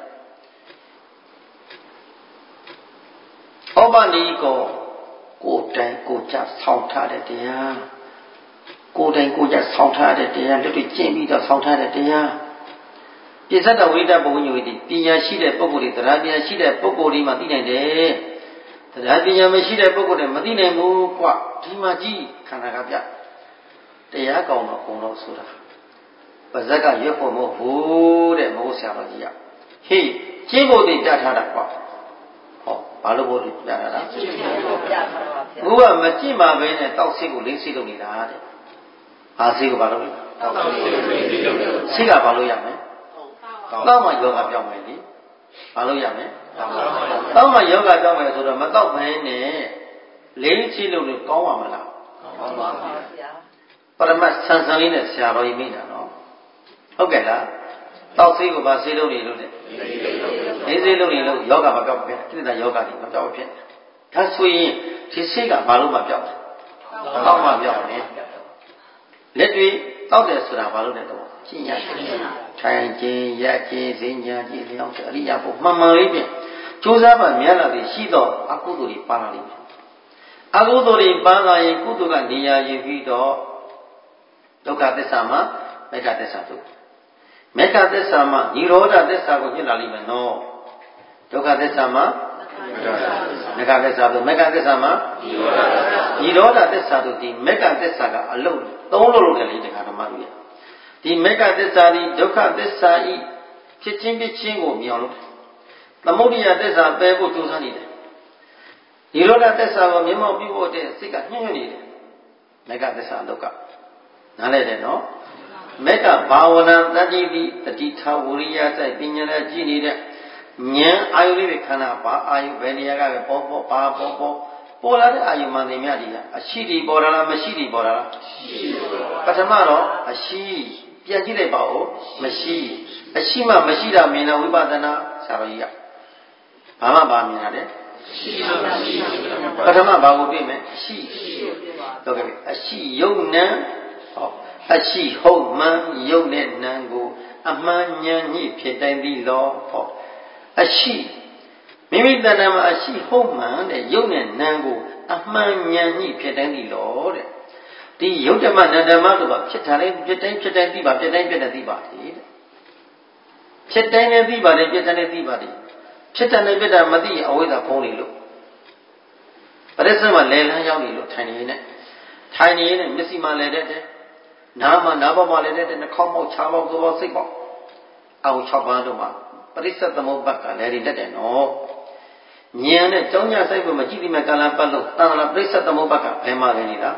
ဩပနိကောကိုယ်တိုင်ကိုယ်ကြဆောင်းထားတဲ့တရားကိုယ်တိုင်ကိုယ်ကြဆောင်းထားတဲ့တရားလက်တွေ့ကျင့်ပြီးတော့ဆောင်းထားတဲ့တရားပြစ္ဆဒဝိဒ္ဓဘုံညွေတိပညာရှိတဲ့ပုဂ္ဂိုလ်တွေတရားပညာရှိတဲ့ပုဂ္ဂိုလ်တွေမှသိနိုင်တယ်တရားပညာမရှိတဲ့ပုဂ္ဂိုလ်တွေမသိနိုင်ဘူးကွဒီမှာကြည့်ခန္ဓာကပြတရားကောင်းတော့ဘုံတော့ဆိုတာပါဇက်ကရွတ်ဖို့မဟုတ်ဘူးတဲ့မဟုတ်ဆရာတော်ကြီးကဟေးကျင့်ဖို့တည်ပြထားတာကွဟောဘာလို့ဖို့တည်ပြထားတာကျင့်ဖို့ပြထားတာဘူးကမကျင့်ပါဘဲနဲ့တောက်စိတ်ကိုလေးစိတ်လုပ်နေတာတဲ့ဘာစိတ်ကိုဘာလို့လဲတောက်စိတ်ကိုလေးစိတ်လုပ်တယ်စိတ်ကဘာလို့ရမလဲတောက်မှယောဂပြောင်းမယ်လေဘာလို့ရမလဲတောက်မှယောဂပြောင်းမယ်ဆိုတော့မတောက်ဘဲနဲ့လေးစိတ်လုပ်လို့ကောင်းပါမလားကောင်းပါပါဗျာပရမတ်ဆန်ဆန်လေးနဲ့ဆရာတော်ကြီးမိတာနော်ဟုတ်ကဲ့လားတောက်စိတ်ကိုဘာစိတ်လုပ်နေလို့လဲလေးစိတ်လုပ်နေလို့ယောဂမပြောင်းဘူးကိလေသာယောဂတွေမပြောင်းဖြစ်ဒါဆိုရင်ဒီစိတ်ကဘာလို့မပြောင်းလဲတောက်မှပြောင်းတယ်လက်တွေတောက်တယ်ဆိုတာဘာလို့လဲတော့ကျင့်ရတယ်ထိုင်ခြင်းရက်ခြင်းစဉ္ညာခြင်းလျောင်းအရိယာဘုမှန်မှန်လေးဖြင့်ကြိုးစားမှမြတ်လာသည်ရှိတော့အကုသိုလ်တွေပါလာလိမ့်မယ်အကုသိုလ်တွေပါလာရင်ကုသိုလ်ကနေရာယူပြီးတော့ဒုက္ခသစ္စာမှာမေဃသစ္စာတို့မေဃသစ္စာမှာនិရောဓသစ္စာကိုညှစ်လာလိမ့်မယ်နော်ဒုက္ခသစ္စာမှာမေဃသစ္စာတို့မေဃသစ္စာမှာនិရောဓသစ္စာတို့ဒီမေဃသစ္စာကအလုံးသုံးလို့လုပ်တယ်လေဒီခါဓမ္မတွေဒီမေဃသစ္စာဒီဒုက္ခသစ္စာဤဖြစ်ချင်းဖြစ်ချင်းကိုမြောင်လို့သမုဒိယသစ္စာပယ်ဖို့ကြိုးစားနေတယ်និရောဓသစ္စာကိုမြင်မောက်ပြုဖို့တဲ့စိတ်ကညှို့ညွတ်နေတယ်မေဃသစ္စာဒုက္ခနားလဲတယ်နော်မေဃဘာဝနာတတိတိတတိထာဝရိယစိုက်ပညာနဲ့ကြည်နေတဲ့ဉာဏ်အာယုလေးတွေခန္ဓာဘာအာယုဘယ်နေရာကပဲပေါ်ပေါ်လာတဲ့အာယုမှန်တယ်မြတ်ကြီးကအရှိတီပေါ်လာလားမရှိတီပေါ်လာလားပထမတော့အရှိပြန်ကြည့်လိုက်ပါဦးမရှိအရှိမှမရှိတာမြင်တဲ့ဝိပဿနာဆရာတော်ကြီးကဘာမှမမြင်ရတယ်ပထမဘာကိုတွေ့မယ်အရှိတော့ကဲအရှိယုံနံဟောအရှိဟုတ်မှန်ယုံနဲ့နံကိုအမှန်ဉာဏ်ညှိဖြစ်တိုင်းသည်လောဟောအရှိမိမိတဏ္ဍာမှာအရှိဟုတ်မှန်တဲ့ယုံနဲ့နံကိုအမှန်ဉာဏ်ညှိဖြစ်တိုင်းသည်လောတဲ့ဒီယုတ်ဓမ္မနန္ဓမ္မတို့ကဖြစ်တာလေးဖြစ်တိုင်းသိပါဖြစ်တိုင်းပြည့်တဲ့သိပါလေတဲ့ဖြစ်တိုင်းနဲ့သိပါတယ်ပြည့်တဲ့သိပါတယ်ဖြစ်တဲ့နဲ့ပြည့်တာမသိရင်အဝိဇ္ဇာဖုံးနေလို့ပရိစ္ဆေမှာလဲလန်းရောက်နေလို့ထိုင်နေနဲ့မျက်စိမှာလဲတဲ့နားမှာနားပေါက်မှာလဲတဲ့နှာခေါင်းပေါက်ခြားပေါက်သောပေါက်စိတ်ပေါက်အောက်6ပါးတို့မှာပရိစ္ဆေသမုပ္ပါဒ်ကလည်းတတ်တယ်နော်ဉာဏ်နဲ့ကြောင်းညဆိုင်ဖို့မကြည့်ဒီမဲ့ကာလပတ်လို့တန်လာပရိစ္ဆေသမုပ္ပါဒ်ကဘယ်မှာလဲနေတာ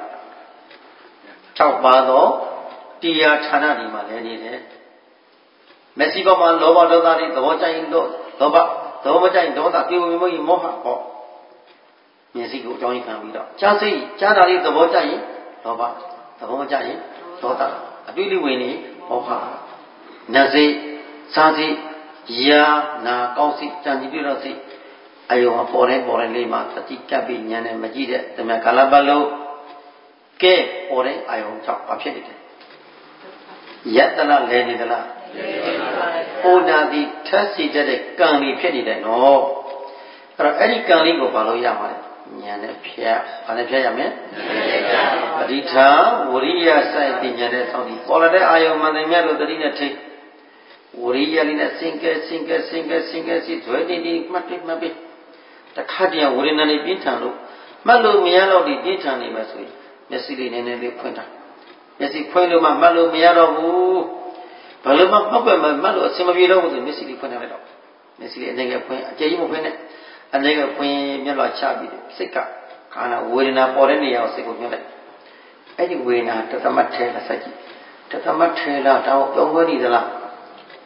6ပါးသောတရားဌာနတွေမှာလည်းနေတယ်မျက်စိပေါ်မှာလောဘဒေါသတွေသဘောကျရင်လောဘသဘောမကျရင်ဒေါသပြေဝမောဟမောဟပေါ့မျက်စိကိုအကြောင်းခံပြီးတော့ကြားစိတ်ကြားတာလေးသဘောကျရင်လောဘသဘောမကျရင်ဒေါသအတွေ့အဝင်နေမောဟနာစိတ်စားစိတ်ယာနာကောင်းစိတ်ကြံကြည့်ပြတော့စိတ်အယုံပေါ်တယ်လေးမှာသတိကပ်ပြီးဉာဏ်နဲ့မကြည့်တဲ့တမန်ကာလပတ်လို့ကဲပေါ်တဲ့အာယုံကြောင့်ဘာဖြစ်နေတယ်ယတနာလဲနေသလားဟိုနာဒီထက်စီတဲ့ကံလေးဖြစ်နေတယ်နော်အဲ့တော့အဲ့ဒီကံလေးကိုဘာလို့ရမှာလဲဉာဏ်နဲ့ဖြတ်ဘာနဲ့ဖြတ်ရမလဲပဋိဌာဝရိယစိုက်တင်ဉာဏ်နဲ့ဆောင်းပြီးပေါ်လာတဲ့အာယုံမှန်တယ်မြတ်လို့တတိနဲ့ထိဝရိယလေးနဲ့စင်ကဲစီဇွဲနေနေမှတ်ပြီးတခါတည်းဝေဒနာလေးပြင်းထန်လို့မှတ်လို့မရတော့ဒီပြင်းထန်နေမှာဆိုရင်မျက်စိလေးနည်းနည်းလေးဖွင့်တာမျက်စိဖွင့်လို့မှမှတ်လို့မရတော့ဘူးဘယ်လိုမှပောက်ပဲမှတ်လို့အဆင်မပြေတော့ဘူးဆိုမျက်စိလေးဖွင့်လိုက်တော့မျက်စိလေးအနေကဖွင့်အကျယ်ကြီးမဖွင့်နဲ့အနေကဖွင့်မျက်လွှာချပြီးစိတ်ကခန္ဓာဝေဒနာပေါ်တဲ့နေရာကိုစိတ်ကိုညှို့လိုက်အဲ့ဒီဝေဒနာတသမတ်ထဲလာစကြည့်တသမတ်ထဲလာတော့ပြောင်းဝဲနေသလား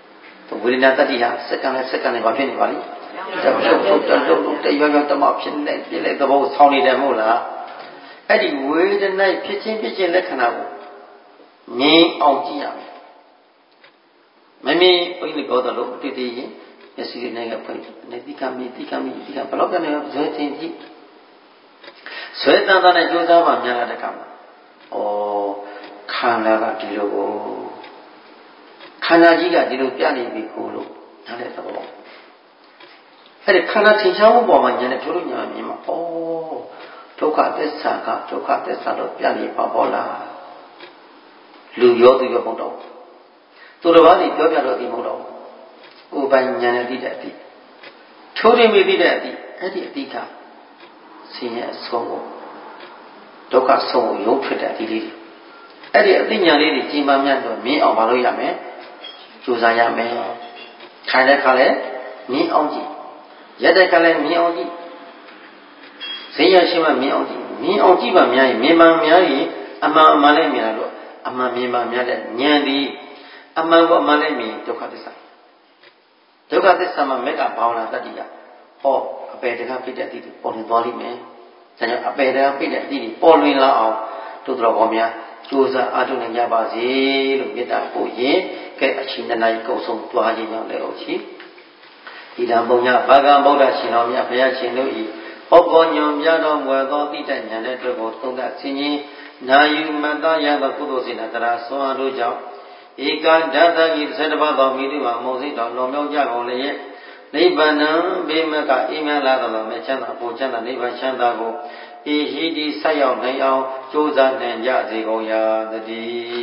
ဝေဒနာတတ္တိဟာစက္ကန့်နဲ့ဘာဖြစ်နေပါလိမ့်တော့တရွတမဖြစ်နေပြည့်တဲ့သဘောဆောင်းနေတယ်မဟုတ်လားအဲ့ဒီဝေဒနာဖြစ်ခြင်းလက္ခဏာကိုမြင်အောင်ကြည့်ရမယ်မမြင်ဘုန်းကြီးပြောတယ်လို့တည်တည်ရင်မျက်စိလေးနဲ့ဖွင့်နေတိကမိဘလောက်ကနေဇွဲတင်ကြည့်ဇွဲတန်တာနဲ့ကြိုးစားမှများလာတဲ့ကောင်ခန္ဓာကဒီလိုကိုခန္ဓာကြီးကဒီလိုပြနေပြီကိုလို့နားတဲ့သဘောအဲ့ဒီခန္ဓာထင်ရှားမှုပေါ်မှာဉာဏ်နဲ့ထိုးလို့ညာမြင်မှာဒုက္ခသစ္စာကဒုက္ခသစ္စာတော့ပြနေပါဘောလားလူရောသူရောမဟုတ်တော့သူတော်ဘာတွေပြောပြတော့ဒီမဟုတ်တော့ကိုယ်ပိုင်ဉာဏ်နဲ့သိတဲ့အသည့်ထိုးနေပြီသိတဲ့အသည့်အဲ့ဒီအသည့်ကဆင်းရဲအဆုံးကိုဒုက္ခဆုံးကိုရုံးထွက်တဲ့အသည့်လေးအဲ့ဒီအသိဉာဏ်လေးတွေကြီးမားမြတ်တော့မြင်အောင်မလုပ်ရမယ်ကြိုးစားရမယ်ခိုင်တဲ့ခါလဲမြင်အောင်ကြည့်ရက်တဲ့ခါလဲမြင်အောင်ကြည့်ဈေးရရှိမှမြင်အောင်ကြည့်ပါများရင်မြင်ပါများရင်အမှန်လည်းမြင်လာတော့အမှန်မြင်ပါများတဲ့ဉာဏ်ဒီအမှန်ကိုအမှန်လည်းမြင်ဒုက္ခသစ္စာမှာမေတ္တာဘာဝနာတတ္တိကအပေတကပြည့်တဲ့အသည့်ပေါ်လွင်သွားလိမ့်မယ်ဒါကြောင့်အပေတကပြည့်တဲ့အသည့်ပေါ်လွင်လာအောင်တို့တော်ဘောများကြိုးစားအားထုတ်နိုင်ကြပါစေလို့မေတ္တာပို့ရင်ကဲအချင်းတနာကြီးကုံဆုံးသွားခြင်းကြောင့်လည်းဟုတ်ချီဒီတံပုံညဘာကံဗုဒ္ဓရှင်တော်မြတ်ဘုရားရှင်တို့ဤဟောပေါ်ညွန်ပြတော်မူသောတိတ္တဉာဏ်တဲ့အတွက်ကိုသုံးသပ်ဆင်ခြင်နာယူမတ္တရသောကုသိုလ်စေတနာဆွမ်းအားတို့ကြောင့်ဧကဓာတကိ32ပါးသောမိတုမှာမုံစိတော်လွန်မြောက်ကြကုန်လျက်နိဗ္ဗာန်ဘေမကအိမ်မလာသောမေချမ်းသာပူချမ်းသာနိဗ္ဗာန်ချမ်းသာကိုဤဟိတိဆက်ရောက်နိုင်အောင်ကြိုးစားနိုင်ကြစေကုန်ရာတည်း